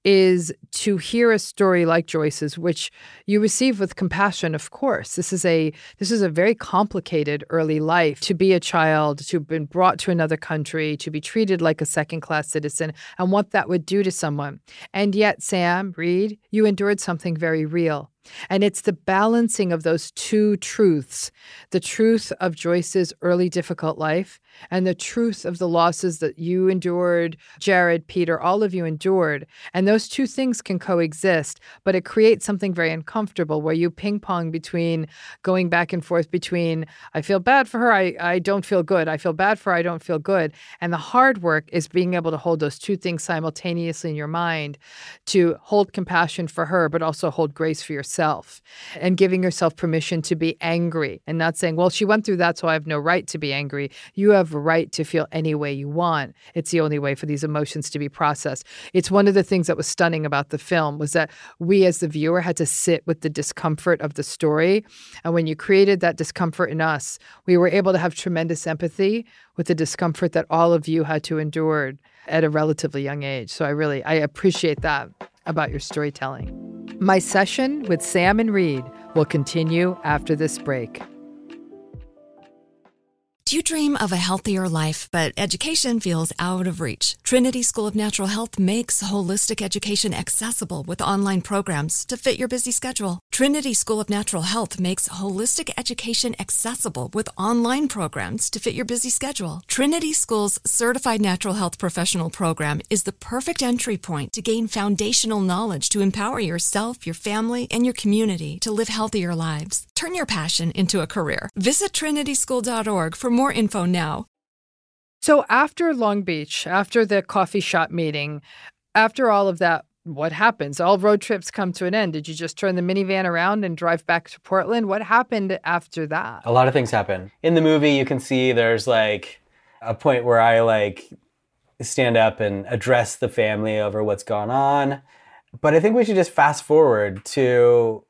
is to hear a story like Joyce's, which you receive with compassion, of course. This is a very complicated early life, to be a child, to have been brought to another country, to be treated like a second-class citizen, and what that would do to someone. And yet, Sam, Reed, you endured something very real. And it's the balancing of those two truths, the truth of Joyce's early difficult life and the truth of the losses that you endured, Jared, Peter, all of you endured. And those two things can coexist, but it creates something very uncomfortable where you ping pong between going back and forth between, I feel bad for her, I don't feel good. I feel bad for her, I don't feel good. And the hard work is being able to hold those two things simultaneously in your mind, to hold compassion for her, but also hold grace for yourself, and giving yourself permission to be angry and not saying, well, she went through that, so I have no right to be angry. You have a right to feel any way you want. It's the only way for these emotions to be processed. It's one of the things that was stunning about the film was that we as the viewer had to sit with the discomfort of the story. And when you created that discomfort in us, we were able to have tremendous empathy with the discomfort that all of you had to endure at a relatively young age. So I appreciate that about your storytelling. My session with Sam and Reed will continue after this break. Do you dream of a healthier life, but education feels out of reach? Trinity School of Natural Health makes holistic education accessible with online programs to fit your busy schedule. Trinity School of Natural Health makes holistic education accessible with online programs to fit your busy schedule. Trinity School's Certified Natural Health Professional Program is the perfect entry point to gain foundational knowledge to empower yourself, your family, and your community to live healthier lives. Turn your passion into a career. Visit trinityschool.org for more more info now. So after Long Beach, after the coffee shop meeting, after all of that, what happens? All road trips come to an end. Did you just turn the minivan around and drive back to Portland? What happened after that? A lot of things happen. In the movie, you can see there's like a point where I like stand up and address the family over what's gone on. But I think we should just fast forward to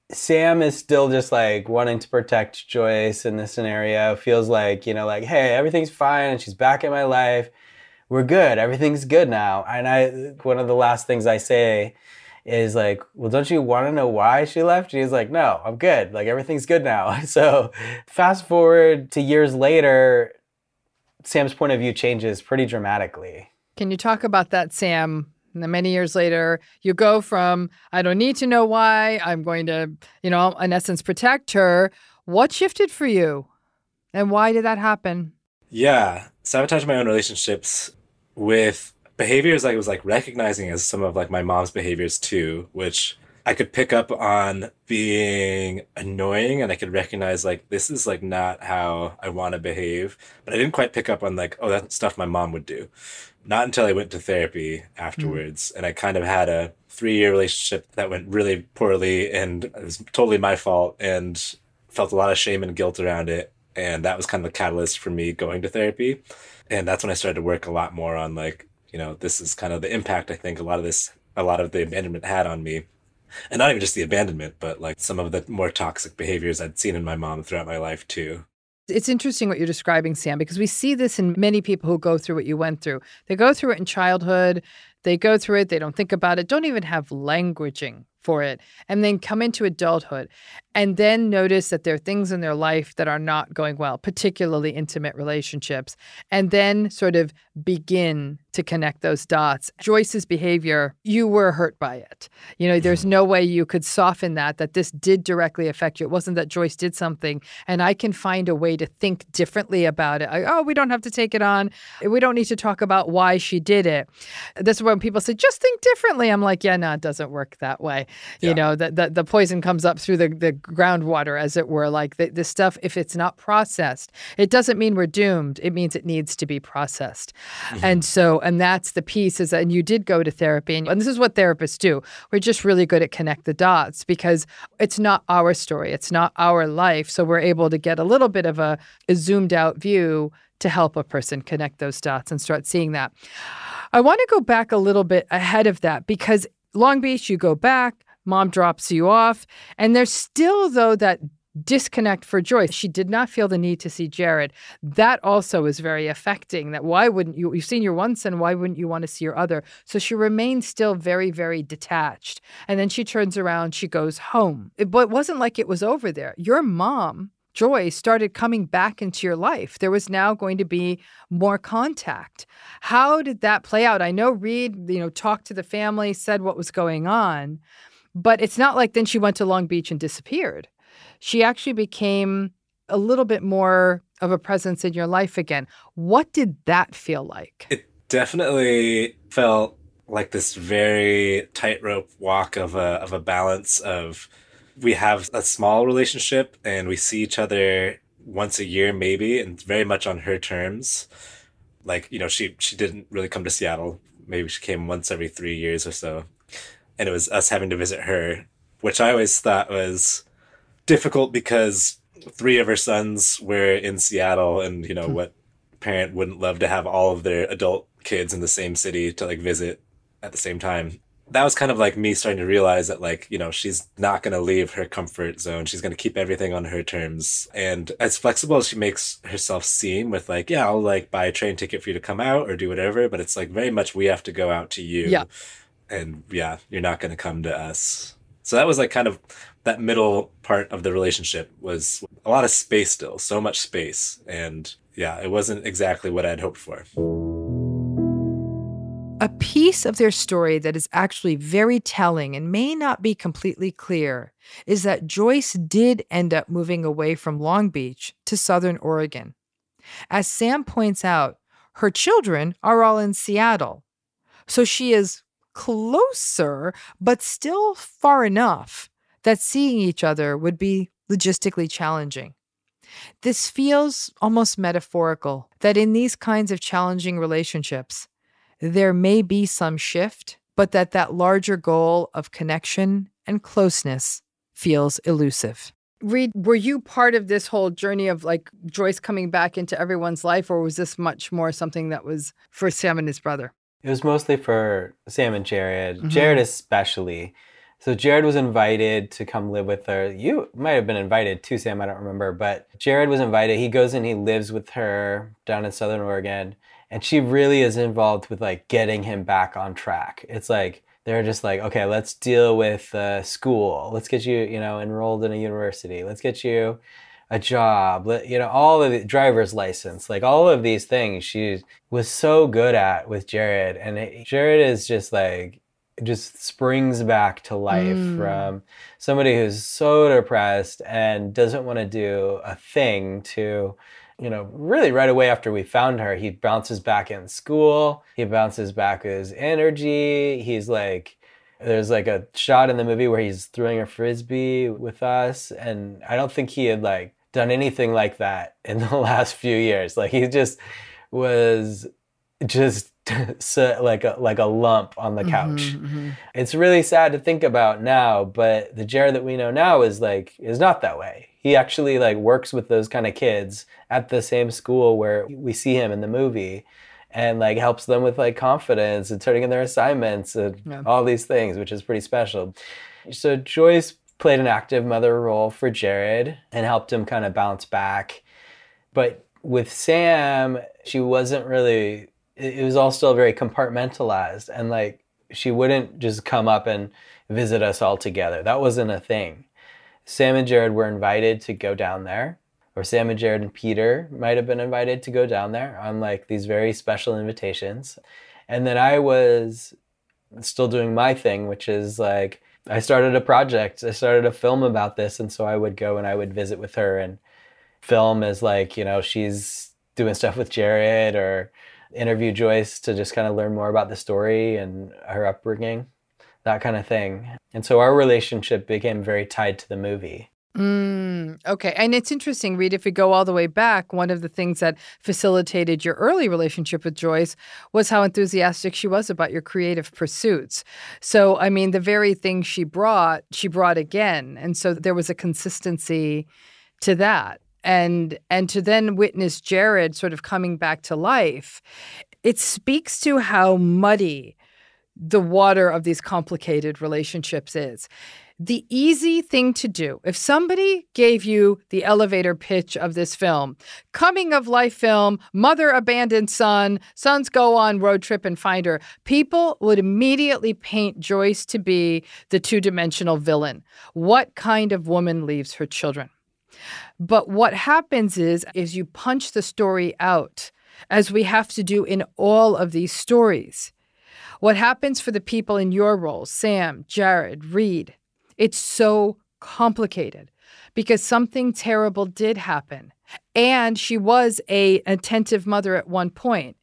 Sam is still just like wanting to protect Joyce in this scenario. Feels like, like, hey, everything's fine and she's back in my life. We're good. Everything's good now. And one of the last things I say is like, well, don't you want to know why she left? And he's like, no, I'm good. Like, everything's good now. So fast forward to years later, Sam's point of view changes pretty dramatically. Can you talk about that, Sam? And then many years later, you go from, I don't need to know why, I'm going to, in essence, protect her. What shifted for you? And why did that happen? Yeah, sabotage my own relationships with behaviors I was like recognizing as some of like my mom's behaviors too, which I could pick up on being annoying, and I could recognize like this is like not how I want to behave, but I didn't quite pick up on like, oh, that's stuff my mom would do. Not until I went to therapy afterwards. And I kind of had a 3-year relationship that went really poorly, and it was totally my fault, and felt a lot of shame and guilt around it. And that was kind of the catalyst for me going to therapy. And that's when I started to work a lot more on like, this is kind of the impact I think a lot of the abandonment had on me. And not even just the abandonment, but like some of the more toxic behaviors I'd seen in my mom throughout my life too. It's interesting what you're describing, Sam, because we see this in many people who go through what you went through. They go through it in childhood. They go through it. They don't think about it, don't even have languaging for it, and then come into adulthood and then notice that there are things in their life that are not going well, particularly intimate relationships, and then sort of begin to connect those dots. Joyce's behavior, you were hurt by it. There's no way you could soften that this did directly affect you. It wasn't that Joyce did something and I can find a way to think differently about it. We don't have to take it on. We don't need to talk about why she did it. This is when people say, just think differently. I'm like, yeah, no, it doesn't work that way. Yeah. The poison comes up through the groundwater, as it were. Like the stuff, if it's not processed, it doesn't mean we're doomed. It means it needs to be processed. Mm-hmm. And that's the piece and you did go to therapy. And this is what therapists do. We're just really good at connect the dots because it's not our story. It's not our life. So we're able to get a little bit of a zoomed out view to help a person connect those dots and start seeing that. I want to go back a little bit ahead of that because Long Beach, you go back, mom drops you off, and there's still, though, that disconnect for Joyce. She did not feel the need to see Jared. That also is very affecting. That why wouldn't you've seen your one son, why wouldn't you want to see your other? So she remains still very, very detached. And then she turns around, she goes home. But it wasn't like it was over there. Your mom, Joyce, started coming back into your life. There was now going to be more contact. How did that play out? I know Reed, talked to the family, said what was going on, but it's not like then she went to Long Beach and disappeared. She actually became a little bit more of a presence in your life again. What did that feel like? It definitely felt like this very tightrope walk of a balance of, we have a small relationship and we see each other once a year maybe, and very much on her terms. Like, she didn't really come to Seattle. Maybe she came once every 3 years or so. And it was us having to visit her, which I always thought was difficult because 3 of her sons were in Seattle, and, what parent wouldn't love to have all of their adult kids in the same city to like visit at the same time. That was kind of like me starting to realize that like, she's not going to leave her comfort zone. She's going to keep everything on her terms. And as flexible as she makes herself seem with like, yeah, I'll like buy a train ticket for you to come out or do whatever. But it's like very much, we have to go out to you. Yeah. And yeah, you're not going to come to us. So that was like kind of that middle part of the relationship was a lot of space still, so much space. And yeah, it wasn't exactly what I'd hoped for. A piece of their story that is actually very telling and may not be completely clear is that Joyce did end up moving away from Long Beach to Southern Oregon. As Sam points out, her children are all in Seattle. So she is closer, but still far enough that seeing each other would be logistically challenging. This feels almost metaphorical, that in these kinds of challenging relationships, there may be some shift, but that larger goal of connection and closeness feels elusive. Reed, were you part of this whole journey of like Joyce coming back into everyone's life, or was this much more something that was for Sam and his brother? It was mostly for Sam and Jared, Jared especially. So Jared was invited to come live with her. You might have been invited too, Sam, I don't remember. But Jared was invited. He goes and he lives with her down in Southern Oregon. And she really is involved with like getting him back on track. It's like, they're just like, okay, let's deal with school. Let's get you, enrolled in a university. Let's get you a job. All of the driver's license, like all of these things she was so good at with Jared. And Jared is just like, just springs back to life from somebody who's so depressed and doesn't want to do a thing to, really right away after we found her, he bounces back in school. He bounces back his energy. He's like, there's like a shot in the movie where he's throwing a Frisbee with us. And I don't think he had like done anything like that in the last few years. Like he just was just like a lump on the couch. It's really sad to think about now, but the Jared that we know now is not that way. He actually like works with those kind of kids at the same school where we see him in the movie, and like helps them with like confidence and turning in their assignments and all these things, which is pretty special. So Joyce played an active mother role for Jared and helped him kind of bounce back. But with Sam, she wasn't really, it was all still very compartmentalized, and like she wouldn't just come up and visit us all together. That wasn't a thing. Sam and Jared were invited to go down there, or Sam and Jared and Peter might have been invited to go down there on like these very special invitations. And then I was still doing my thing, which is like, I started a project. I started a film about this. And so I would go and I would visit with her and film as like, she's doing stuff with Jared, or interview Joyce to just kind of learn more about the story and her upbringing, that kind of thing. And so our relationship became very tied to the movie. Okay. And it's interesting, Reed, if we go all the way back, one of the things that facilitated your early relationship with Joyce was how enthusiastic she was about your creative pursuits. So, I mean, the very thing she brought again. And so there was a consistency to that. And to then witness Jared sort of coming back to life, it speaks to how muddy the water of these complicated relationships is. The easy thing to do, if somebody gave you the elevator pitch of this film, coming of life film, mother abandoned son, sons go on road trip and find her, people would immediately paint Joyce to be the two-dimensional villain. What kind of woman leaves her children? But what happens is you punch the story out, as we have to do in all of these stories. What happens for the people in your roles, Sam, Jared, Reed, it's so complicated because something terrible did happen. And she was an attentive mother at one point.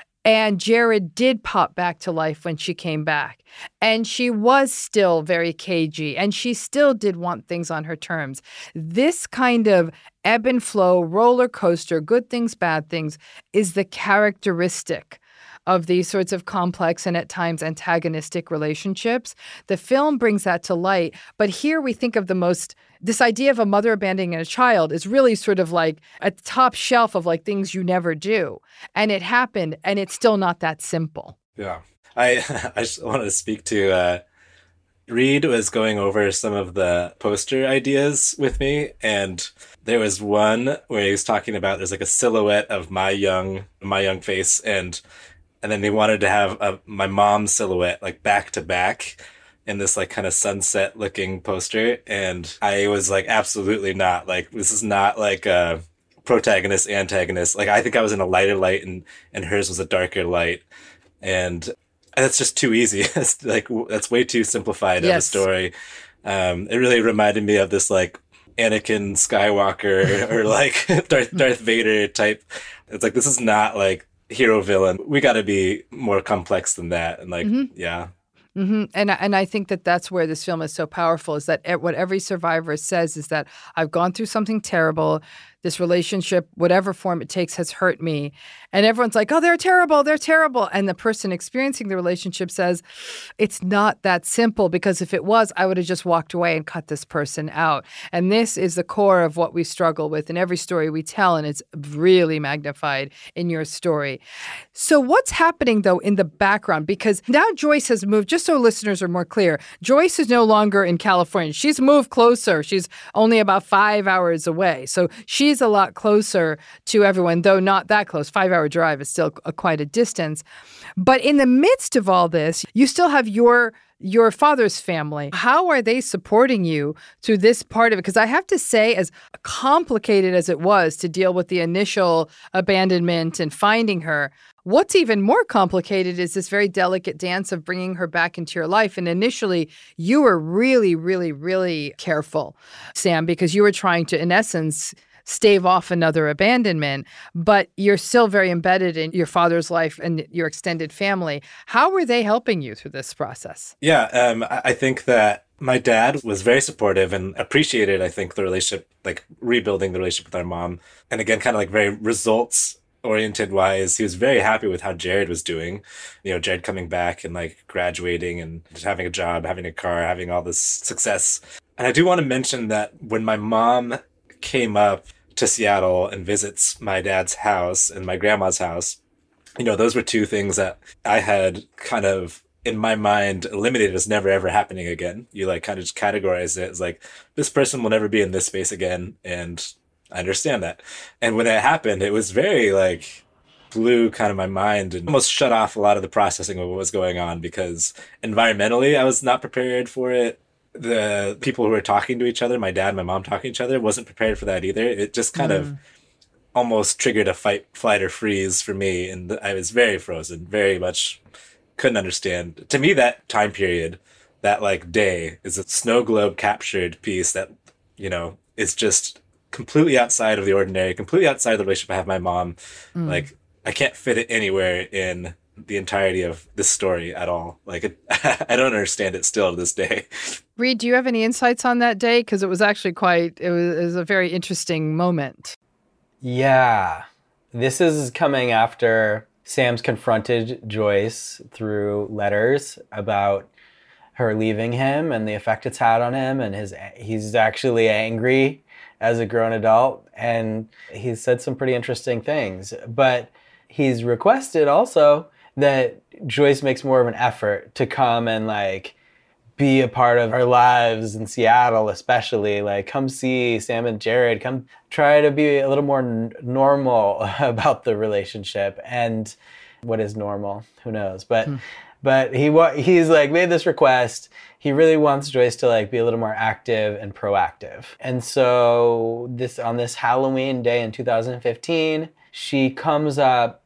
And Jared did pop back to life when she came back. And she was still very cagey. And she still did want things on her terms. This kind of ebb and flow, roller coaster, good things, bad things, is the characteristic of these sorts of complex and at times antagonistic relationships. The film brings that to light. But here we think of this idea of a mother abandoning a child is really sort of like at the top shelf of like things you never do. And it happened, and it's still not that simple. Yeah. I just wanted to speak to, Reed was going over some of the poster ideas with me, and there was one where he was talking about, there's like a silhouette of my young face, and then they wanted to have my mom's silhouette like back to back in this like kind of sunset looking poster. And I was like, absolutely not. Like, this is not like a protagonist, antagonist. Like, I think I was in a lighter light and hers was a darker light. And that's just too easy. It's like, that's way too simplified of a story. It really reminded me of this like Anakin Skywalker or like Darth Vader type. It's like, this is not like hero villain. We got to be more complex than that. And like, yeah. Mm-hmm. And I think that's where this film is so powerful, is that what every survivor says is that I've gone through something terrible. this relationship, whatever form it takes, has hurt me. And everyone's like, oh, they're terrible, they're terrible. And the person experiencing the relationship says, it's not that simple, because if it was, I would have just walked away and cut this person out. And this is the core of what we struggle with in every story we tell, and it's really magnified in your story. So what's happening, though, in the background? Because now Joyce has moved, just so listeners are more clear, Joyce is no longer in California. She's moved closer. She's only about 5 hours away. So she's a lot closer to everyone, though not that close. 5-hour drive is still quite a distance. But in the midst of all this, you still have your father's family. How are they supporting you through this part of it? Because I have to say, as complicated as it was to deal with the initial abandonment and finding her, what's even more complicated is this very delicate dance of bringing her back into your life. And initially, you were really, really, really careful, Sam, because you were trying to, in essence, stave off another abandonment, but you're still very embedded in your father's life and your extended family. How were they helping you through this process? Yeah, I think that my dad was very supportive and appreciated, I think, the relationship, like rebuilding the relationship with our mom. And again, kind of like very results oriented wise, he was very happy with how Jared was doing. You know, Jared coming back and like graduating and just having a job, having a car, having all this success. And I do want to mention that when my mom came up to Seattle and visits my dad's house and my grandma's house, you know, those were two things that I had kind of in my mind eliminated as never ever happening again. You like kind of just categorize it as like, this person will never be in this space again. And I understand that. And when that happened, it was very like blew kind of my mind and almost shut off a lot of the processing of what was going on, because environmentally I was not prepared for it. The people who were talking to each other, my dad and my mom talking to each other, wasn't prepared for that either. It just kind of almost triggered a fight, flight, or freeze for me. And I was very frozen, very much couldn't understand. To me, that time period, that like day, is a snow globe captured piece that, you know, is just completely outside of the ordinary, completely outside of the relationship I have with my mom. Like, I can't fit it anywhere in the entirety of this story at all. Like, I don't understand it still to this day. Reed, do you have any insights on that day? Because it was actually it was a very interesting moment. Yeah. This is coming after Sam's confronted Joyce through letters about her leaving him and the effect it's had on him. And he's actually angry as a grown adult. And he's said some pretty interesting things. But he's requested also that Joyce makes more of an effort to come and like be a part of our lives in Seattle, especially. Like, come see Sam and Jared, come try to be a little more normal about the relationship. And what is normal? Who knows? But he's like made this request. He really wants Joyce to like be a little more active and proactive. And so on this Halloween day in 2015, she comes up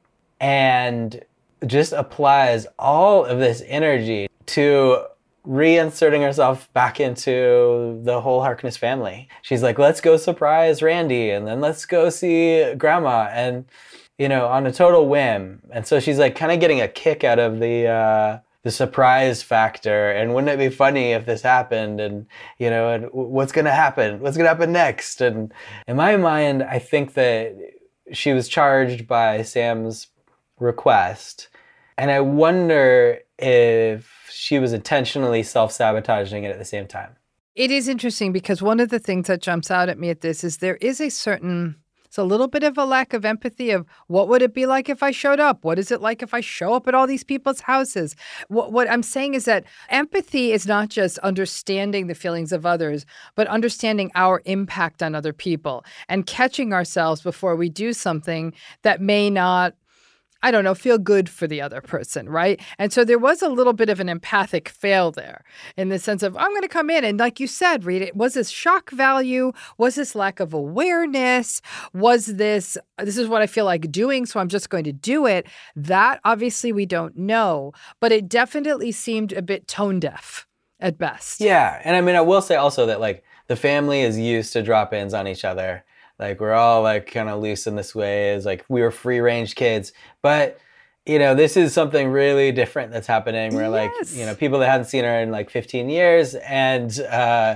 and just applies all of this energy to reinserting herself back into the whole Harkness family. She's like, let's go surprise Randy, and then let's go see Grandma, and, you know, on a total whim. And so she's like kind of getting a kick out of the surprise factor. And wouldn't it be funny if this happened? And, you know, and what's going to happen? What's going to happen next? And in my mind, I think that she was charged by Sam's request. And I wonder if she was intentionally self-sabotaging it at the same time. It is interesting because one of the things that jumps out at me at this is there is it's a little bit of a lack of empathy of what would it be like if I showed up? What is it like if I show up at all these people's houses? What I'm saying is that empathy is not just understanding the feelings of others, but understanding our impact on other people and catching ourselves before we do something that may not, I don't know, feel good for the other person, right? And so there was a little bit of an empathic fail there in the sense of, I'm going to come in. And like you said, Reed, was this shock value? Was this lack of awareness? Was this is what I feel like doing, so I'm just going to do it? That obviously we don't know, but it definitely seemed a bit tone deaf at best. Yeah. And I mean, I will say also that like the family is used to drop-ins on each other. Like, we're all like kind of loose in this way, as like we were free range kids. But, you know, this is something really different that's happening where like, you know, people that hadn't seen her in like 15 years and,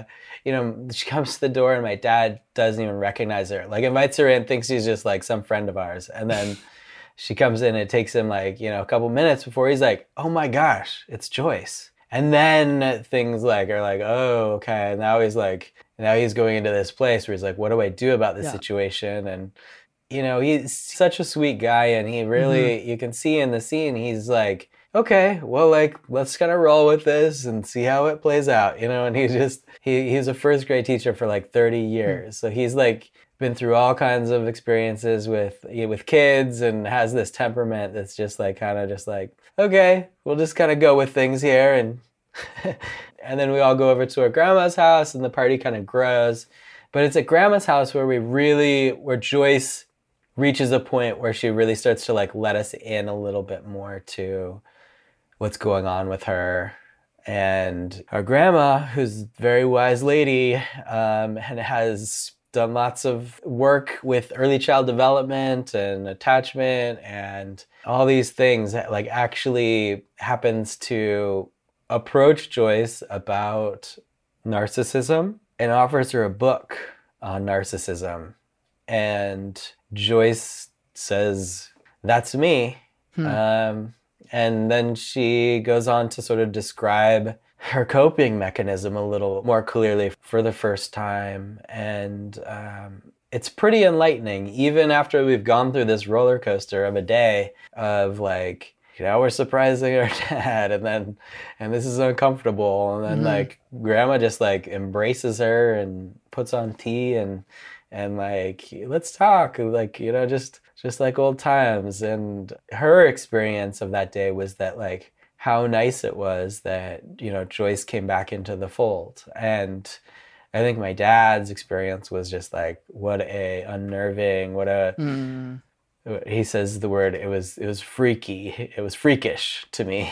she comes to the door and my dad doesn't even recognize her. Like invites her in, thinks she's just like some friend of ours. And then she comes in and it takes him like, a couple minutes before he's like, oh my gosh, it's Joyce. And then things like are like, oh, okay. Now he's going into this place where he's like, what do I do about this situation? And, he's such a sweet guy. And he really, you can see in the scene, he's like, okay, well, like, let's kind of roll with this and see how it plays out, and he's a first grade teacher for like 30 years. So he's like been through all kinds of experiences with kids and has this temperament that's just like, kind of just like, okay, we'll just kind of go with things here. And, and then we all go over to our grandma's house and the party kind of grows. But it's at grandma's house where Joyce reaches a point where she really starts to like let us in a little bit more to what's going on with her. And our grandma, who's a very wise lady, and has done lots of work with early child development and attachment and all these things, that like actually happens to approach Joyce about narcissism and offers her a book on narcissism. And Joyce says, that's me. And then she goes on to sort of describe her coping mechanism a little more clearly for the first time. And it's pretty enlightening, even after we've gone through this roller coaster of a day of like, we're surprising our dad, and this is uncomfortable. And then like grandma just like embraces her and puts on tea and like, let's talk, like, just like old times. And her experience of that day was that like how nice it was that, Joyce came back into the fold. And I think my dad's experience was just like, what a unnerving, he says the word, it was freaky. It was freakish to me.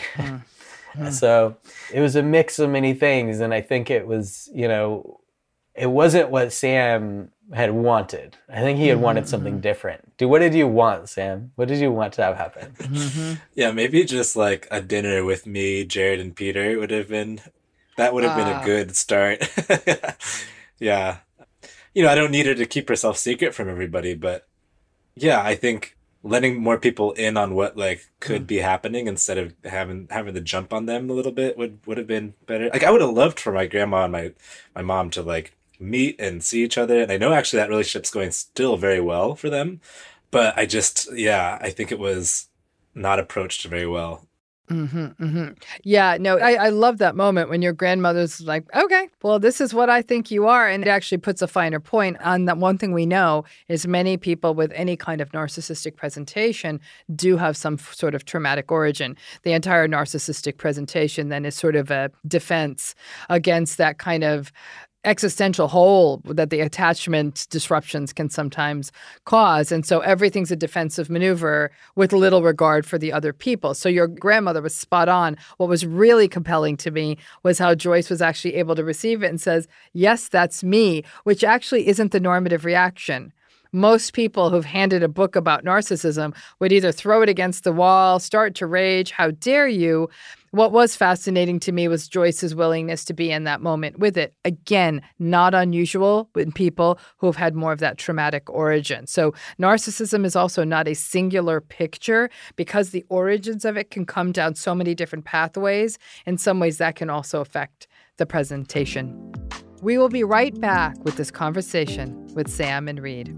So it was a mix of many things. And I think it was, it wasn't what Sam had wanted. I think he had wanted something different. What did you want, Sam? What did you want to have happen? Yeah, maybe just like a dinner with me, Jared, and Peter would have been a good start. Yeah. I don't need her to keep herself secret from everybody, but yeah, I think letting more people in on what like could be happening instead of having to jump on them a little bit would have been better. Like I would have loved for my grandma and my mom to like meet and see each other. And I know actually that relationship's going still very well for them, but I think it was not approached very well. Yeah, no, I love that moment when your grandmother's like, okay, well, this is what I think you are. And it actually puts a finer point on that. One thing we know is many people with any kind of narcissistic presentation do have some sort of traumatic origin. The entire narcissistic presentation then is sort of a defense against that kind of existential hole that the attachment disruptions can sometimes cause. And so everything's a defensive maneuver with little regard for the other people. So your grandmother was spot on. What was really compelling to me was how Joyce was actually able to receive it and says, yes, that's me, which actually isn't the normative reaction. Most people who've handed a book about narcissism would either throw it against the wall, start to rage, how dare you? What was fascinating to me was Joyce's willingness to be in that moment with it. Again, not unusual in people who have had more of that traumatic origin. So narcissism is also not a singular picture because the origins of it can come down so many different pathways. In some ways, that can also affect the presentation. We will be right back with this conversation with Sam and Reed.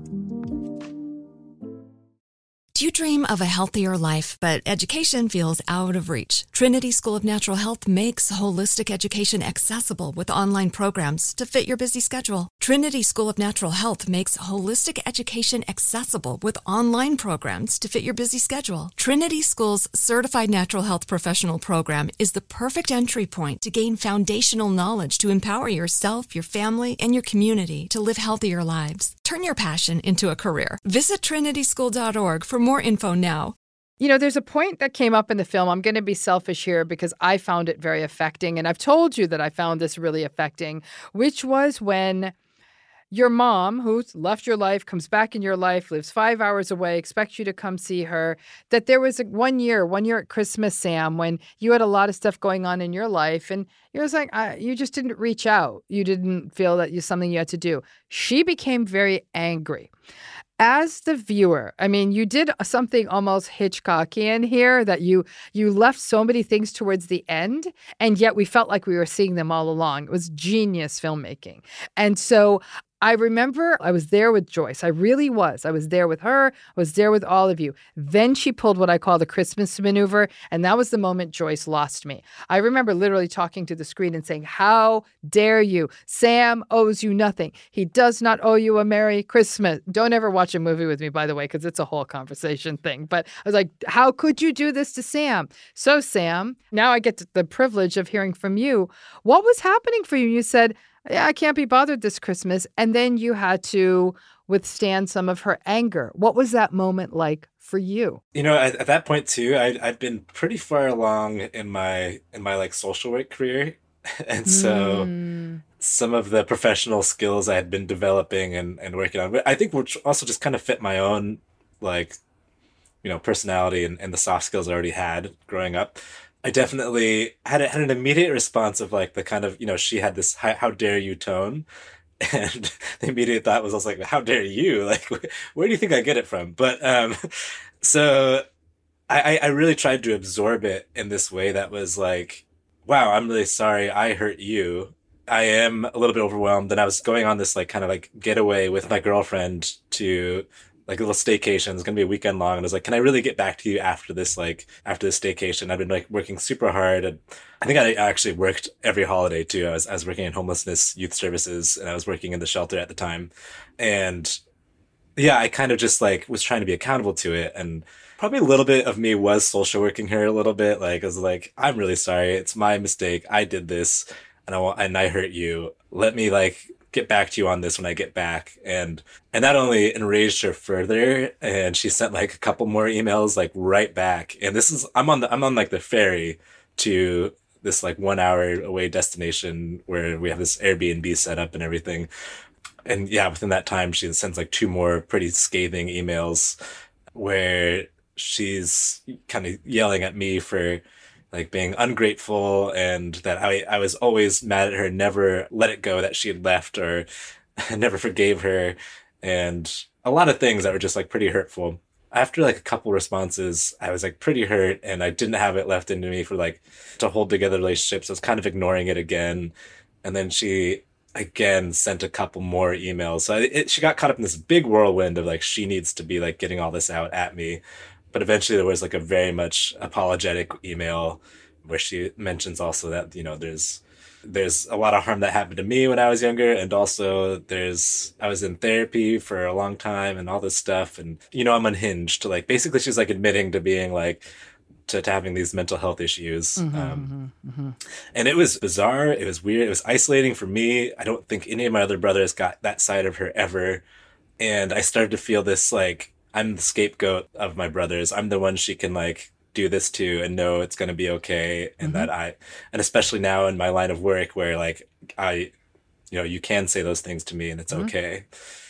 Do you dream of a healthier life, but education feels out of reach? Trinity School of Natural Health makes holistic education accessible with online programs to fit your busy schedule. Trinity School of Natural Health makes holistic education accessible with online programs to fit your busy schedule. Trinity School's Certified Natural Health Professional Program is the perfect entry point to gain foundational knowledge to empower yourself, your family, and your community to live healthier lives. Turn your passion into a career. Visit trinityschool.org for more info now. You know, there's a point that came up in the film. I'm going to be selfish here because I found it very affecting. And I've told you that I found this really affecting, which was when your mom, who's left your life, comes back in your life, lives 5 hours away, expects you to come see her, that there was one year at Christmas, Sam, when you had a lot of stuff going on in your life and it was like, you just didn't reach out. You didn't feel that you something you had to do. She became very angry. As the viewer, I mean, you did something almost Hitchcockian here, that you left so many things towards the end, and yet we felt like we were seeing them all along. It was genius filmmaking. And so I remember I was there with Joyce. I really was. I was there with her. I was there with all of you. Then she pulled what I call the Christmas maneuver, and that was the moment Joyce lost me. I remember literally talking to the screen and saying, how dare you? Sam owes you nothing. He does not owe you a Merry Christmas. Don't ever watch a movie with me, by the way, because it's a whole conversation thing. But I was like, how could you do this to Sam? So Sam, now I get the privilege of hearing from you. What was happening for you? You said, yeah, I can't be bothered this Christmas. And then you had to withstand some of her anger. What was that moment like for you? You know, at that point too, I'd been pretty far along in my like social work career. And so some of the professional skills I had been developing and working on, but I think which also just kind of fit my own, like, you know, personality and the soft skills I already had growing up. I definitely had an immediate response of like the kind of, you know, she had this how dare you tone. And the immediate thought was also like, how dare you? Like, where do you think I get it from? But so I really tried to absorb it in this way that was like, wow, I'm really sorry I hurt you. I am a little bit overwhelmed. And I was going on this like kind of like getaway with my girlfriend to like a little staycation. It's going to be a weekend long. And I was like, can I really get back to you after this staycation? I've been like working super hard. And I think I actually worked every holiday too. I was working in homelessness youth services and I was working in the shelter at the time. And yeah, I kind of just like was trying to be accountable to it. And probably a little bit of me was social working her a little bit. Like I was like, I'm really sorry. It's my mistake. I did this and I hurt you. Let me like get back to you on this when I get back. And that only enraged her further. And she sent like a couple more emails like right back. And this is, I'm on like the ferry to this like 1 hour away destination where we have this Airbnb set up and everything. And yeah, within that time, she sends like 2 more pretty scathing emails where she's kind of yelling at me for like being ungrateful and that I was always mad at her, never let it go that she had left or never forgave her. And a lot of things that were just like pretty hurtful. After like a couple responses, I was like pretty hurt and I didn't have it left into me for like to hold together relationships. I was kind of ignoring it again. And then she again sent a couple more emails. So she got caught up in this big whirlwind of like, she needs to be like getting all this out at me. But eventually there was like a very much apologetic email where she mentions also that, you know, there's a lot of harm that happened to me when I was younger. And also I was in therapy for a long time and all this stuff. And, you know, I'm unhinged. Like basically she's like admitting to being like, to having these mental health issues. And it was bizarre. It was weird. It was isolating for me. I don't think any of my other brothers got that side of her ever. And I started to feel this, like, I'm the scapegoat of my brothers. I'm the one she can like do this to and know it's going to be okay. And that and especially now in my line of work where like you know, you can say those things to me and it's okay.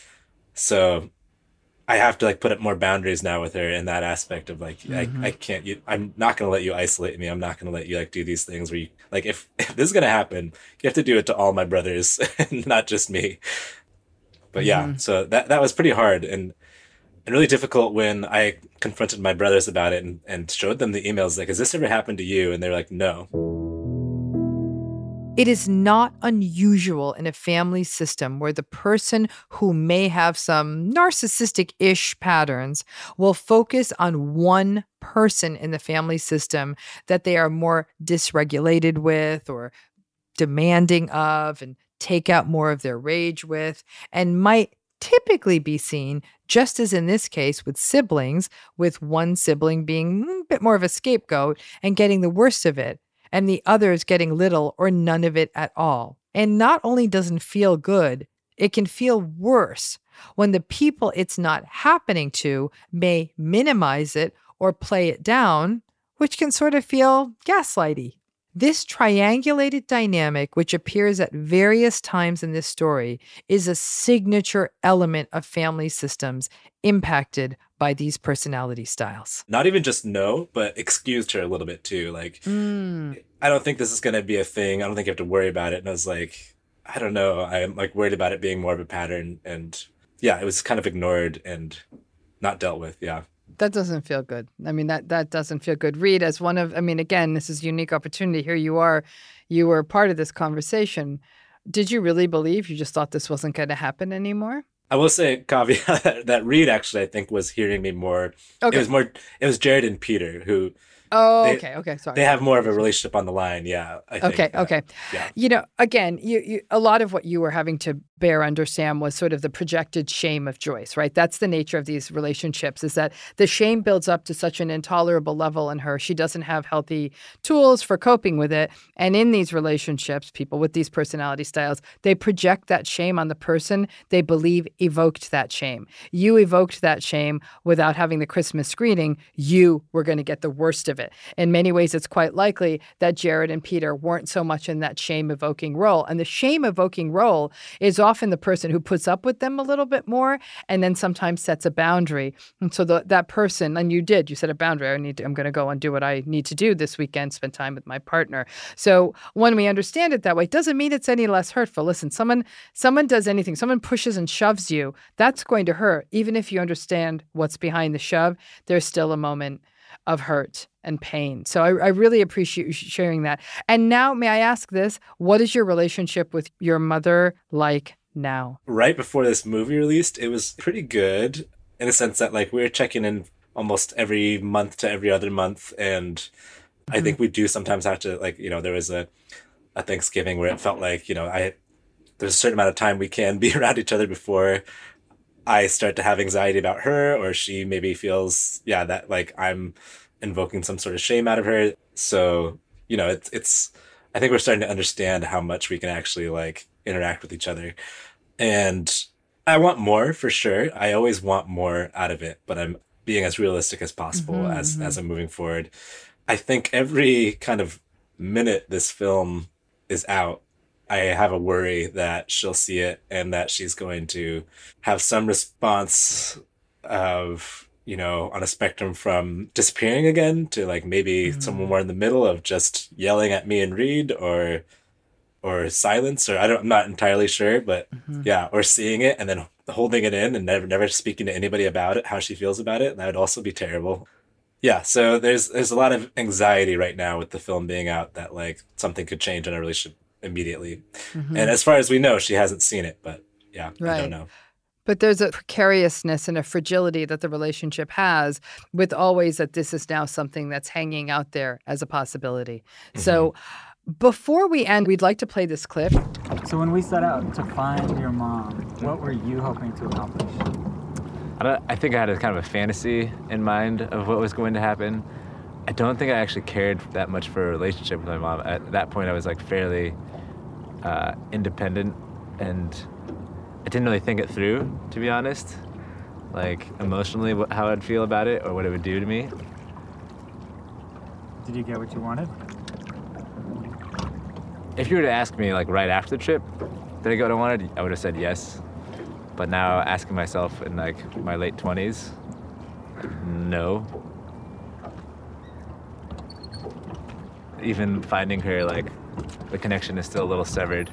So I have to like put up more boundaries now with her in that aspect of like, I can't, I'm not going to let you isolate me. I'm not going to let you like do these things where you like, if this is going to happen, you have to do it to all my brothers and not just me. But yeah, so that was pretty hard and really difficult when I confronted my brothers about it and showed them the emails like, has this ever happened to you? And they're like, no. It is not unusual in a family system where the person who may have some narcissistic-ish patterns will focus on one person in the family system that they are more dysregulated with or demanding of and take out more of their rage with, and might typically be seen, just as in this case with siblings, with one sibling being a bit more of a scapegoat and getting the worst of it, and the others getting little or none of it at all. And not only doesn't feel good, it can feel worse when the people it's not happening to may minimize it or play it down, which can sort of feel gaslighty. This triangulated dynamic, which appears at various times in this story, is a signature element of family systems impacted by these personality styles. Not even just no, but excused her a little bit too. Like, I don't think this is going to be a thing. I don't think you have to worry about it. And I was like, I don't know. I'm like worried about it being more of a pattern. And yeah, it was kind of ignored and not dealt with. Yeah. That doesn't feel good. I mean, that doesn't feel good. Reed, as one of, I mean, again, this is a unique opportunity. Here you are. You were part of this conversation. Did you really believe you just thought this wasn't going to happen anymore? I will say, caveat, that Reed actually, I think, was hearing me more. Okay. It was Jared and Peter who. Oh, okay. Sorry. They have more of a relationship on the line. Yeah. I think Okay. Yeah. You know, again, you a lot of what you were having to bear under, Sam, was sort of the projected shame of Joyce, right? That's the nature of these relationships, is that the shame builds up to such an intolerable level in her. She doesn't have healthy tools for coping with it. And in these relationships, people with these personality styles, they project that shame on the person they believe evoked that shame. You evoked that shame without having the Christmas greeting. You were going to get the worst of it. In many ways, it's quite likely that Jared and Peter weren't so much in that shame-evoking role. And the shame-evoking role is often the person who puts up with them a little bit more and then sometimes sets a boundary. And so that person, and you set a boundary. I'm going to go and do what I need to do this weekend, spend time with my partner. So when we understand it that way, it doesn't mean it's any less hurtful. Listen, someone does anything, someone pushes and shoves you, that's going to hurt. Even if you understand what's behind the shove, there's still a moment of hurt and pain. So I really appreciate you sharing that. And now, may I ask this? What is your relationship with your mother like now? Right before this movie released, it was pretty good in a sense that like we were checking in almost every month to every other month. And I think we do sometimes have to, like, you know, there was a Thanksgiving where it felt like, you know, there's a certain amount of time we can be around each other before I start to have anxiety about her, or she maybe feels, that like I'm invoking some sort of shame out of her. So, you know, it's, I think we're starting to understand how much we can actually like interact with each other. And I want more for sure. I always want more out of it, but I'm being as realistic as possible as I'm moving forward. I think every kind of minute this film is out, I have a worry that she'll see it and that she's going to have some response of, you know, on a spectrum from disappearing again to like maybe somewhere more in the middle of just yelling at me and Reed or silence, or I'm not entirely sure, but or seeing it and then holding it in and never speaking to anybody about it, how she feels about it. And that would also be terrible. Yeah. So there's a lot of anxiety right now with the film being out that like something could change in our relationship immediately. And as far as we know, she hasn't seen it, but I don't know. But there's a precariousness and a fragility that the relationship has, with always that this is now something that's hanging out there as a possibility. So before we end, we'd like to play this clip. So when we set out to find your mom, what were you hoping to accomplish? I think I had a kind of a fantasy in mind of what was going to happen. I don't think I actually cared that much for a relationship with my mom. At that point, I was like fairly independent, and I didn't really think it through, to be honest. Like emotionally, how I'd feel about it or what it would do to me. Did you get what you wanted? If you were to ask me like right after the trip, did I get what I wanted? I would have said yes. But now asking myself in like my late 20s, no. Even finding her, like, the connection is still a little severed.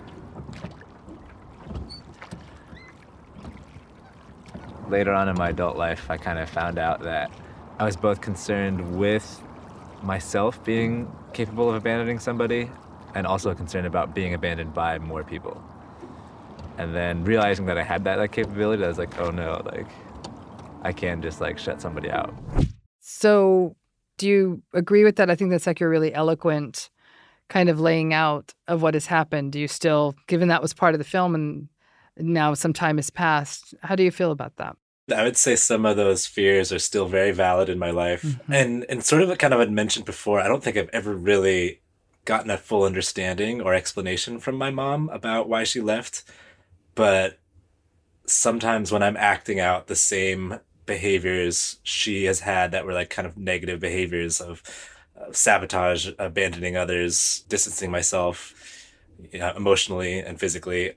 Later on in my adult life, I kind of found out that I was both concerned with myself being capable of abandoning somebody and also concerned about being abandoned by more people. And then realizing that I had that capability, I was like, oh no, like, I can't just like shut somebody out. So do you agree with that? I think that's like a really eloquent kind of laying out of what has happened. Do you still, given that was part of the film and now some time has passed, how do you feel about that? I would say some of those fears are still very valid in my life. And sort of kind of had mentioned before, I don't think I've ever really gotten a full understanding or explanation from my mom about why she left. But sometimes when I'm acting out the same behaviors she has had that were like kind of negative behaviors of sabotage, abandoning others, distancing myself, emotionally and physically.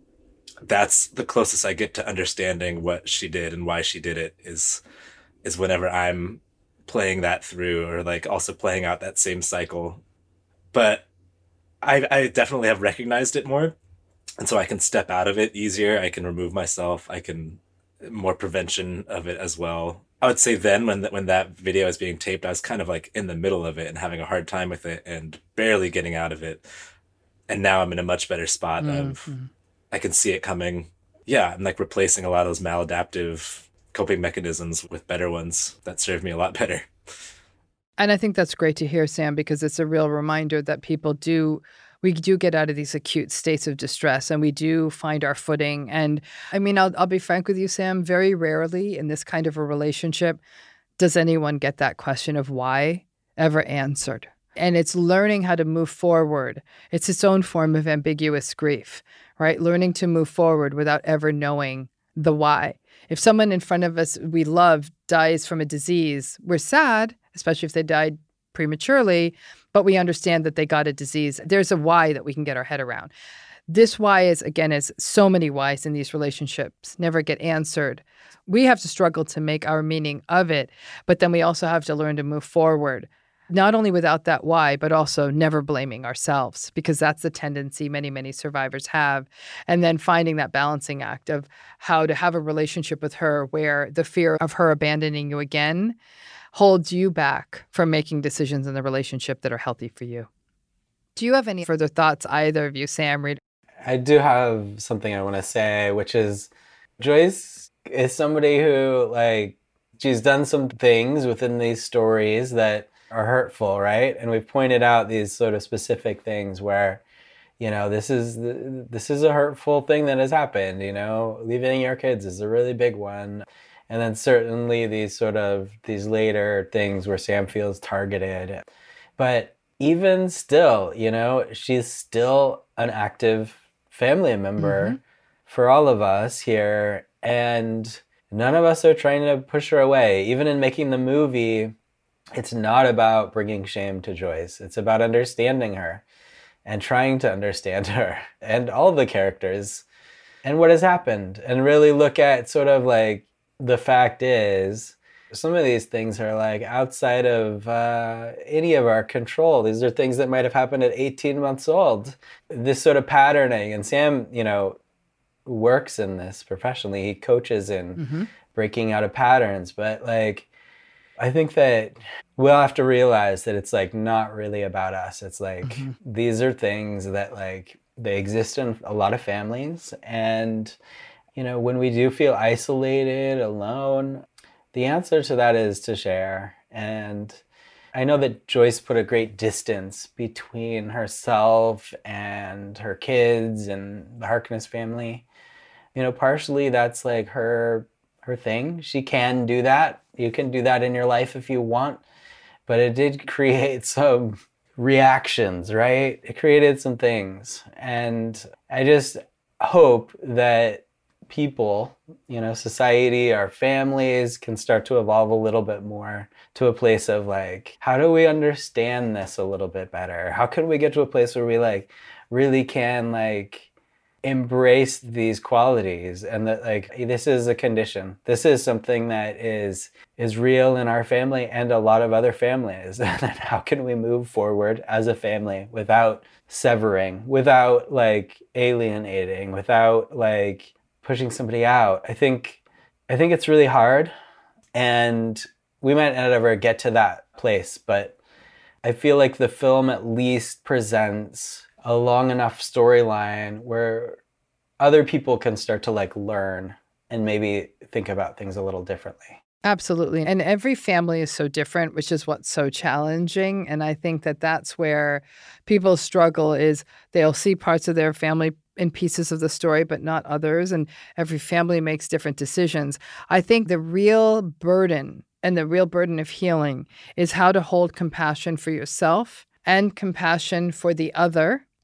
That's the closest I get to understanding what she did and why she did it is whenever I'm playing that through, or like also playing out that same cycle. But I definitely have recognized it more. And so I can step out of it easier. I can remove myself. I can more prevention of it as well. I would say then when that video is being taped, I was kind of like in the middle of it and having a hard time with it and barely getting out of it. And now I'm in a much better spot of I can see it coming. Yeah, I'm like replacing a lot of those maladaptive coping mechanisms with better ones that serve me a lot better. And I think that's great to hear, Sam, because it's a real reminder that we do get out of these acute states of distress and we do find our footing. And I mean, I'll be frank with you, Sam, very rarely in this kind of a relationship does anyone get that question of why ever answered. And it's learning how to move forward. It's its own form of ambiguous grief, right? Learning to move forward without ever knowing the why. If someone in front of us we love dies from a disease, we're sad, especially if they died prematurely, but we understand that they got a disease. There's a why that we can get our head around. This why is, again, as so many whys in these relationships never get answered. We have to struggle to make our meaning of it, but then we also have to learn to move forward, not only without that why, but also never blaming ourselves, because that's the tendency many, many survivors have. And then finding that balancing act of how to have a relationship with her where the fear of her abandoning you again holds you back from making decisions in the relationship that are healthy for you. Do you have any further thoughts, either of you, Sam, Reed? I do have something I want to say, which is Joyce is somebody who, like, she's done some things within these stories that are hurtful, right? And we've pointed out these sort of specific things where, this is a hurtful thing that has happened, leaving your kids is a really big one. And then certainly these later things where Sam feels targeted. But even still, she's still an active family member for all of us here. And none of us are trying to push her away. Even in making the movie, it's not about bringing shame to Joyce. It's about understanding her and trying to understand her and all the characters and what has happened, and really look at sort of like, the fact is, some of these things are like outside of any of our control. These are things that might have happened at 18 months old. This sort of patterning, and Sam, works in this professionally. He coaches in breaking out of patterns. But like, I think that we'll have to realize that it's like not really about us. It's like these are things that like they exist in a lot of families, and when we do feel isolated, alone, the answer to that is to share. And I know that Joyce put a great distance between herself and her kids and the Harkness family. Partially that's like her thing. She can do that. You can do that in your life if you want. But it did create some reactions, right? It created some things. And I just hope that people, society, our families can start to evolve a little bit more to a place of like, how do we understand this a little bit better? How can we get to a place where we like really can like embrace these qualities, and that like this is a condition. This is something that is real in our family and a lot of other families. And how can we move forward as a family without severing, without like alienating, without like pushing somebody out? I think it's really hard, and we might not ever get to that place, but I feel like the film at least presents a long enough storyline where other people can start to like learn and maybe think about things a little differently. Absolutely. And every family is so different, which is what's so challenging. And I think that that's where people struggle, is they'll see parts of their family in pieces of the story, but not others. And every family makes different decisions. I think the real burden and the real burden of healing is how to hold compassion for yourself and compassion for the other,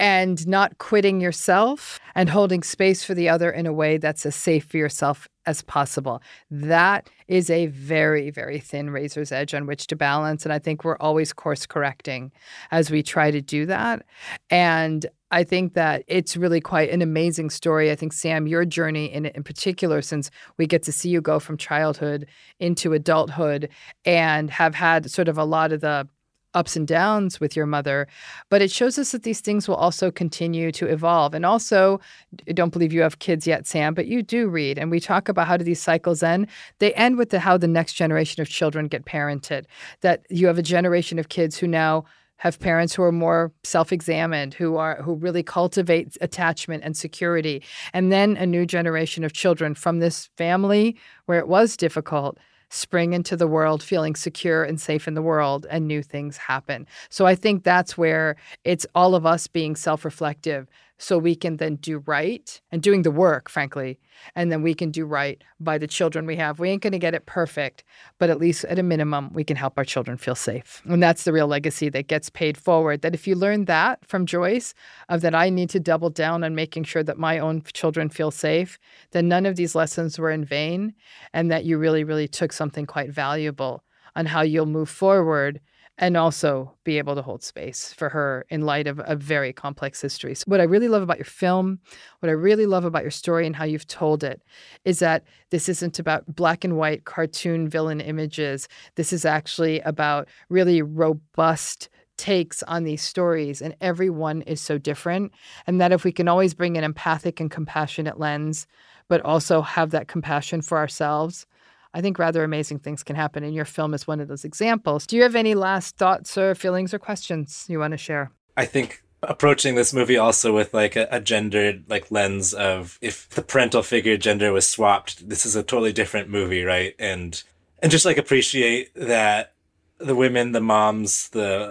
and not quitting yourself and holding space for the other in a way that's as safe for yourself as possible. That is a very, very thin razor's edge on which to balance. And I think we're always course correcting as we try to do that. And I think that it's really quite an amazing story. I think, Sam, your journey in particular, since we get to see you go from childhood into adulthood and have had sort of a lot of the ups and downs with your mother, but it shows us that these things will also continue to evolve. And also, I don't believe you have kids yet, Sam, but you do read. And we talk about how do these cycles end? They end with how the next generation of children get parented, that you have a generation of kids who now have parents who are more self-examined, who really cultivate attachment and security. And then a new generation of children from this family where it was difficult spring into the world feeling secure and safe in the world, and new things happen. So I think that's where it's all of us being self-reflective so we can then do right and doing the work, frankly, and then we can do right by the children we have. We ain't going to get it perfect, but at least at a minimum, we can help our children feel safe. And that's the real legacy that gets paid forward, that if you learn that from Joyce, of that I need to double down on making sure that my own children feel safe, then none of these lessons were in vain, and that you really, really took something quite valuable on how you'll move forward and also be able to hold space for her in light of a very complex history. So what I really love about your film, what I really love about your story and how you've told it, is that this isn't about black and white cartoon villain images. This is actually about really robust takes on these stories, and everyone is so different. And that if we can always bring an empathic and compassionate lens, but also have that compassion for ourselves, I think rather amazing things can happen, and your film is one of those examples. Do you have any last thoughts or feelings or questions you want to share? I think approaching this movie also with like a gendered like lens of if the parental figure gender was swapped, this is a totally different movie, right? And just like appreciate that the women, the moms,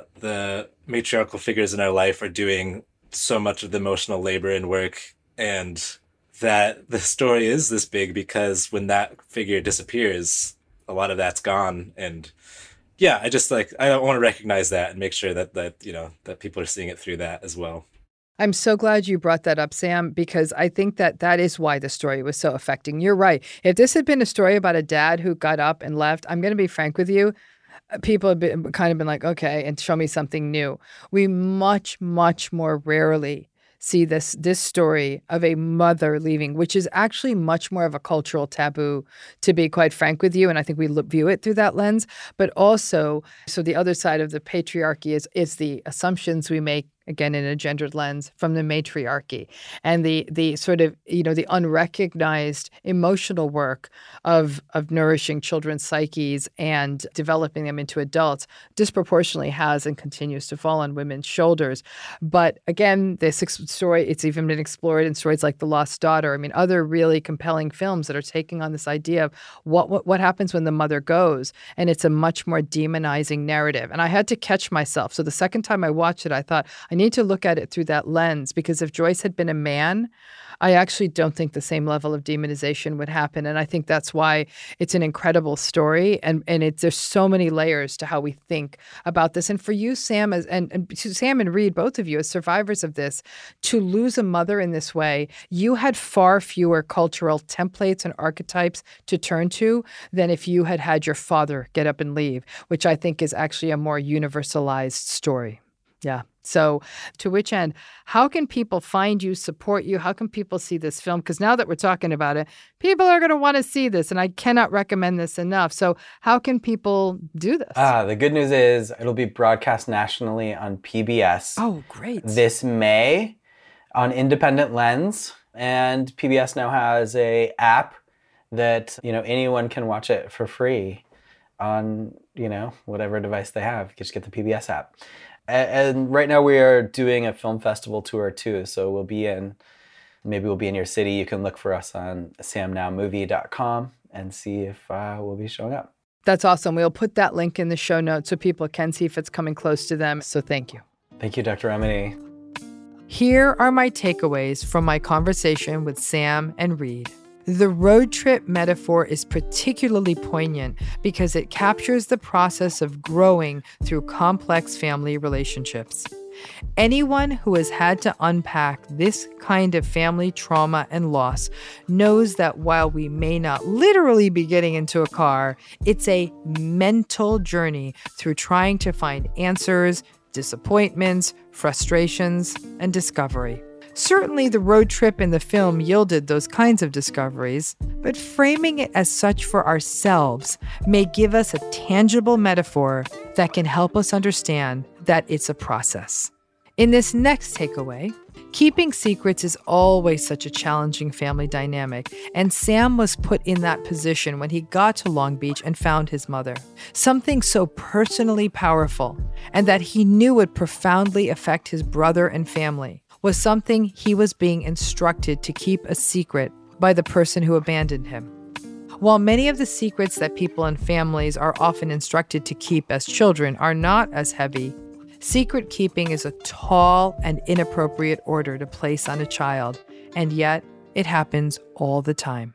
the matriarchal figures in our life are doing so much of the emotional labor and work, and that the story is this big because when that figure disappears, a lot of that's gone. And yeah, I want to recognize that and make sure that people are seeing it through that as well. I'm so glad you brought that up, Sam, because I think that is why the story was so affecting. You're right. If this had been a story about a dad who got up and left, I'm going to be frank with you, people have been like, okay, and show me something new. We much, much more rarely see this story of a mother leaving, which is actually much more of a cultural taboo, to be quite frank with you. And I think we view it through that lens. But also, so the other side of the patriarchy is the assumptions we make, again, in a gendered lens, from the matriarchy, and the sort of, the unrecognized emotional work of nourishing children's psyches and developing them into adults disproportionately has and continues to fall on women's shoulders. But again, this story, it's even been explored in stories like The Lost Daughter. I mean, other really compelling films that are taking on this idea of what happens when the mother goes, and it's a much more demonizing narrative. And I had to catch myself. So the second time I watched it, I thought, I need to look at it through that lens, because if Joyce had been a man, I actually don't think the same level of demonization would happen. And I think that's why it's an incredible story. And there's so many layers to how we think about this. And for you, Sam, and Sam and Reed, both of you, as survivors of this, to lose a mother in this way, you had far fewer cultural templates and archetypes to turn to than if you had had your father get up and leave, which I think is actually a more universalized story. Yeah. So to which end, how can people find you, support you? How can people see this film? Because now that we're talking about it, people are going to want to see this, and I cannot recommend this enough. So how can people do this? The good news is it'll be broadcast nationally on PBS. Oh, great. This May on Independent Lens. And PBS now has a app that, anyone can watch it for free on, whatever device they have. You just get the PBS app. And right now we are doing a film festival tour too. So maybe we'll be in your city. You can look for us on samnowmovie.com and see if we'll be showing up. That's awesome. We'll put that link in the show notes so people can see if it's coming close to them. So thank you. Thank you, Dr. Remini. Here are my takeaways from my conversation with Sam and Reed. The road trip metaphor is particularly poignant because it captures the process of growing through complex family relationships. Anyone who has had to unpack this kind of family trauma and loss knows that while we may not literally be getting into a car, it's a mental journey through trying to find answers, disappointments, frustrations, and discovery. Certainly, the road trip in the film yielded those kinds of discoveries, but framing it as such for ourselves may give us a tangible metaphor that can help us understand that it's a process. In this next takeaway, keeping secrets is always such a challenging family dynamic, and Sam was put in that position when he got to Long Beach and found his mother. Something so personally powerful, and that he knew would profoundly affect his brother and family, was something he was being instructed to keep a secret by the person who abandoned him. While many of the secrets that people and families are often instructed to keep as children are not as heavy, secret keeping is a tall and inappropriate order to place on a child, and yet it happens all the time.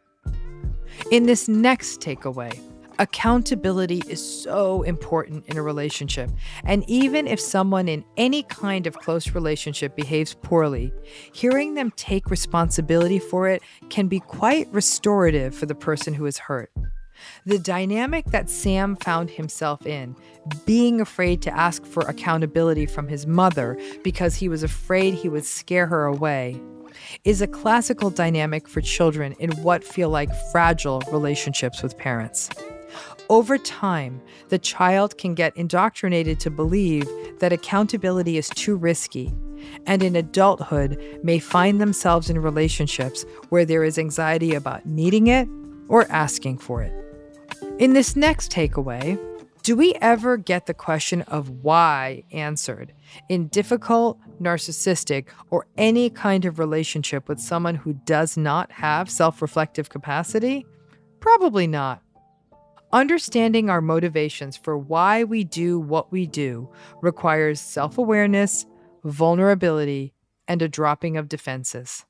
In this next takeaway, accountability is so important in a relationship, and even if someone in any kind of close relationship behaves poorly, hearing them take responsibility for it can be quite restorative for the person who is hurt. The dynamic that Sam found himself in, being afraid to ask for accountability from his mother because he was afraid he would scare her away, is a classical dynamic for children in what feel like fragile relationships with parents. Over time, the child can get indoctrinated to believe that accountability is too risky, and in adulthood may find themselves in relationships where there is anxiety about needing it or asking for it. In this next takeaway, do we ever get the question of why answered in difficult, narcissistic, or any kind of relationship with someone who does not have self-reflective capacity? Probably not. Understanding our motivations for why we do what we do requires self-awareness, vulnerability, and a dropping of defenses.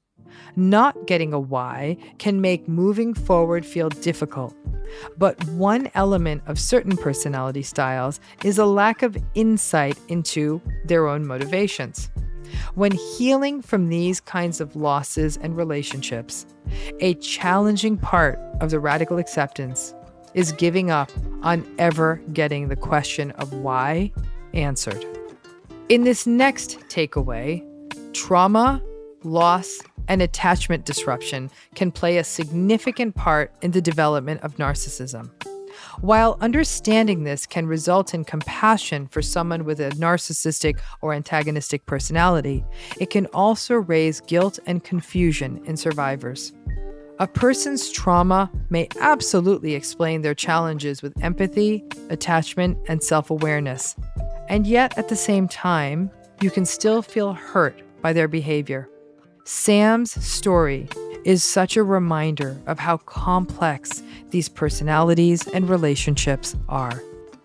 Not getting a why can make moving forward feel difficult, but one element of certain personality styles is a lack of insight into their own motivations. When healing from these kinds of losses and relationships, a challenging part of the radical acceptance is giving up on ever getting the question of why answered. In this next takeaway, trauma, loss, and attachment disruption can play a significant part in the development of narcissism. While understanding this can result in compassion for someone with a narcissistic or antagonistic personality, it can also raise guilt and confusion in survivors. A person's trauma may absolutely explain their challenges with empathy, attachment, and self-awareness. And yet, at the same time, you can still feel hurt by their behavior. Sam's story is such a reminder of how complex these personalities and relationships are.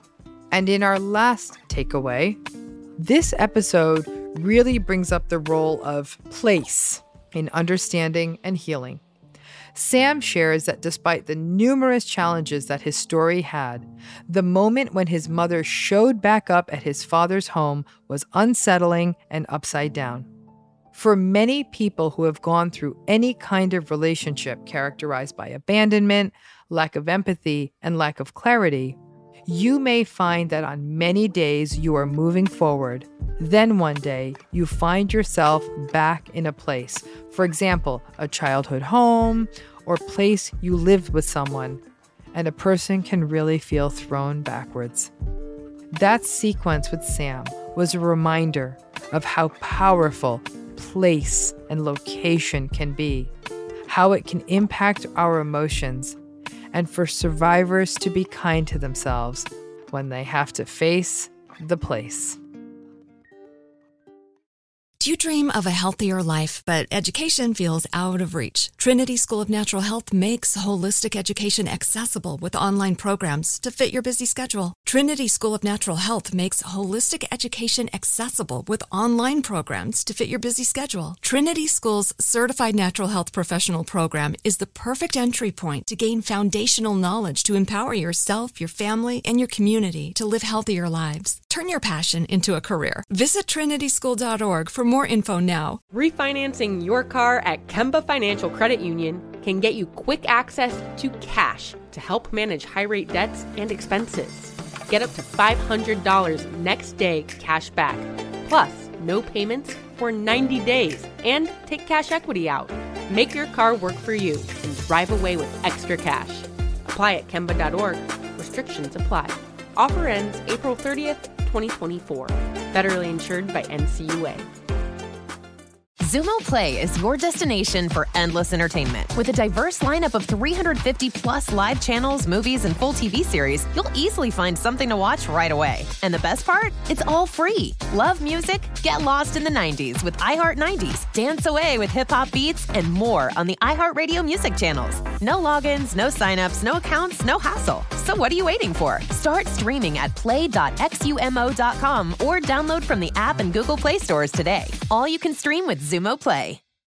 And in our last takeaway, this episode really brings up the role of place in understanding and healing. Sam shares that despite the numerous challenges that his story had, the moment when his mother showed back up at his father's home was unsettling and upside down. For many people who have gone through any kind of relationship characterized by abandonment, lack of empathy, and lack of clarity, you may find that on many days you are moving forward. Then one day you find yourself back in a place. For example, a childhood home or place you lived with someone, and a person can really feel thrown backwards. That sequence with Sam was a reminder of how powerful place and location can be, how it can impact our emotions, and for survivors to be kind to themselves when they have to face the place. Do you dream of a healthier life, but education feels out of reach? Trinity School of Natural Health makes holistic education accessible with online programs to fit your busy schedule. Trinity School of Natural Health makes holistic education accessible with online programs to fit your busy schedule. Trinity School's Certified Natural Health Professional Program is the perfect entry point to gain foundational knowledge to empower yourself, your family, and your community to live healthier lives. Turn your passion into a career. Visit trinityschool.org for more info now. Refinancing your car at Kemba Financial Credit Union can get you quick access to cash to help manage high-rate debts and expenses. Get up to $500 next day cash back, plus no payments for 90 days, and take cash equity out. Make your car work for you and drive away with extra cash. Apply at Kemba.org. Restrictions apply. Offer ends April 30th, 2024. Federally insured by NCUA. Xumo Play is your destination for endless entertainment. With a diverse lineup of 350-plus live channels, movies, and full TV series, you'll easily find something to watch right away. And the best part? It's all free. Love music? Get lost in the 90s with iHeart 90s, dance away with hip-hop beats, and more on the iHeartRadio music channels. No logins, no signups, no accounts, no hassle. So what are you waiting for? Start streaming at play.xumo.com or download from the app and Google Play stores today. All you can stream with Xumo Play.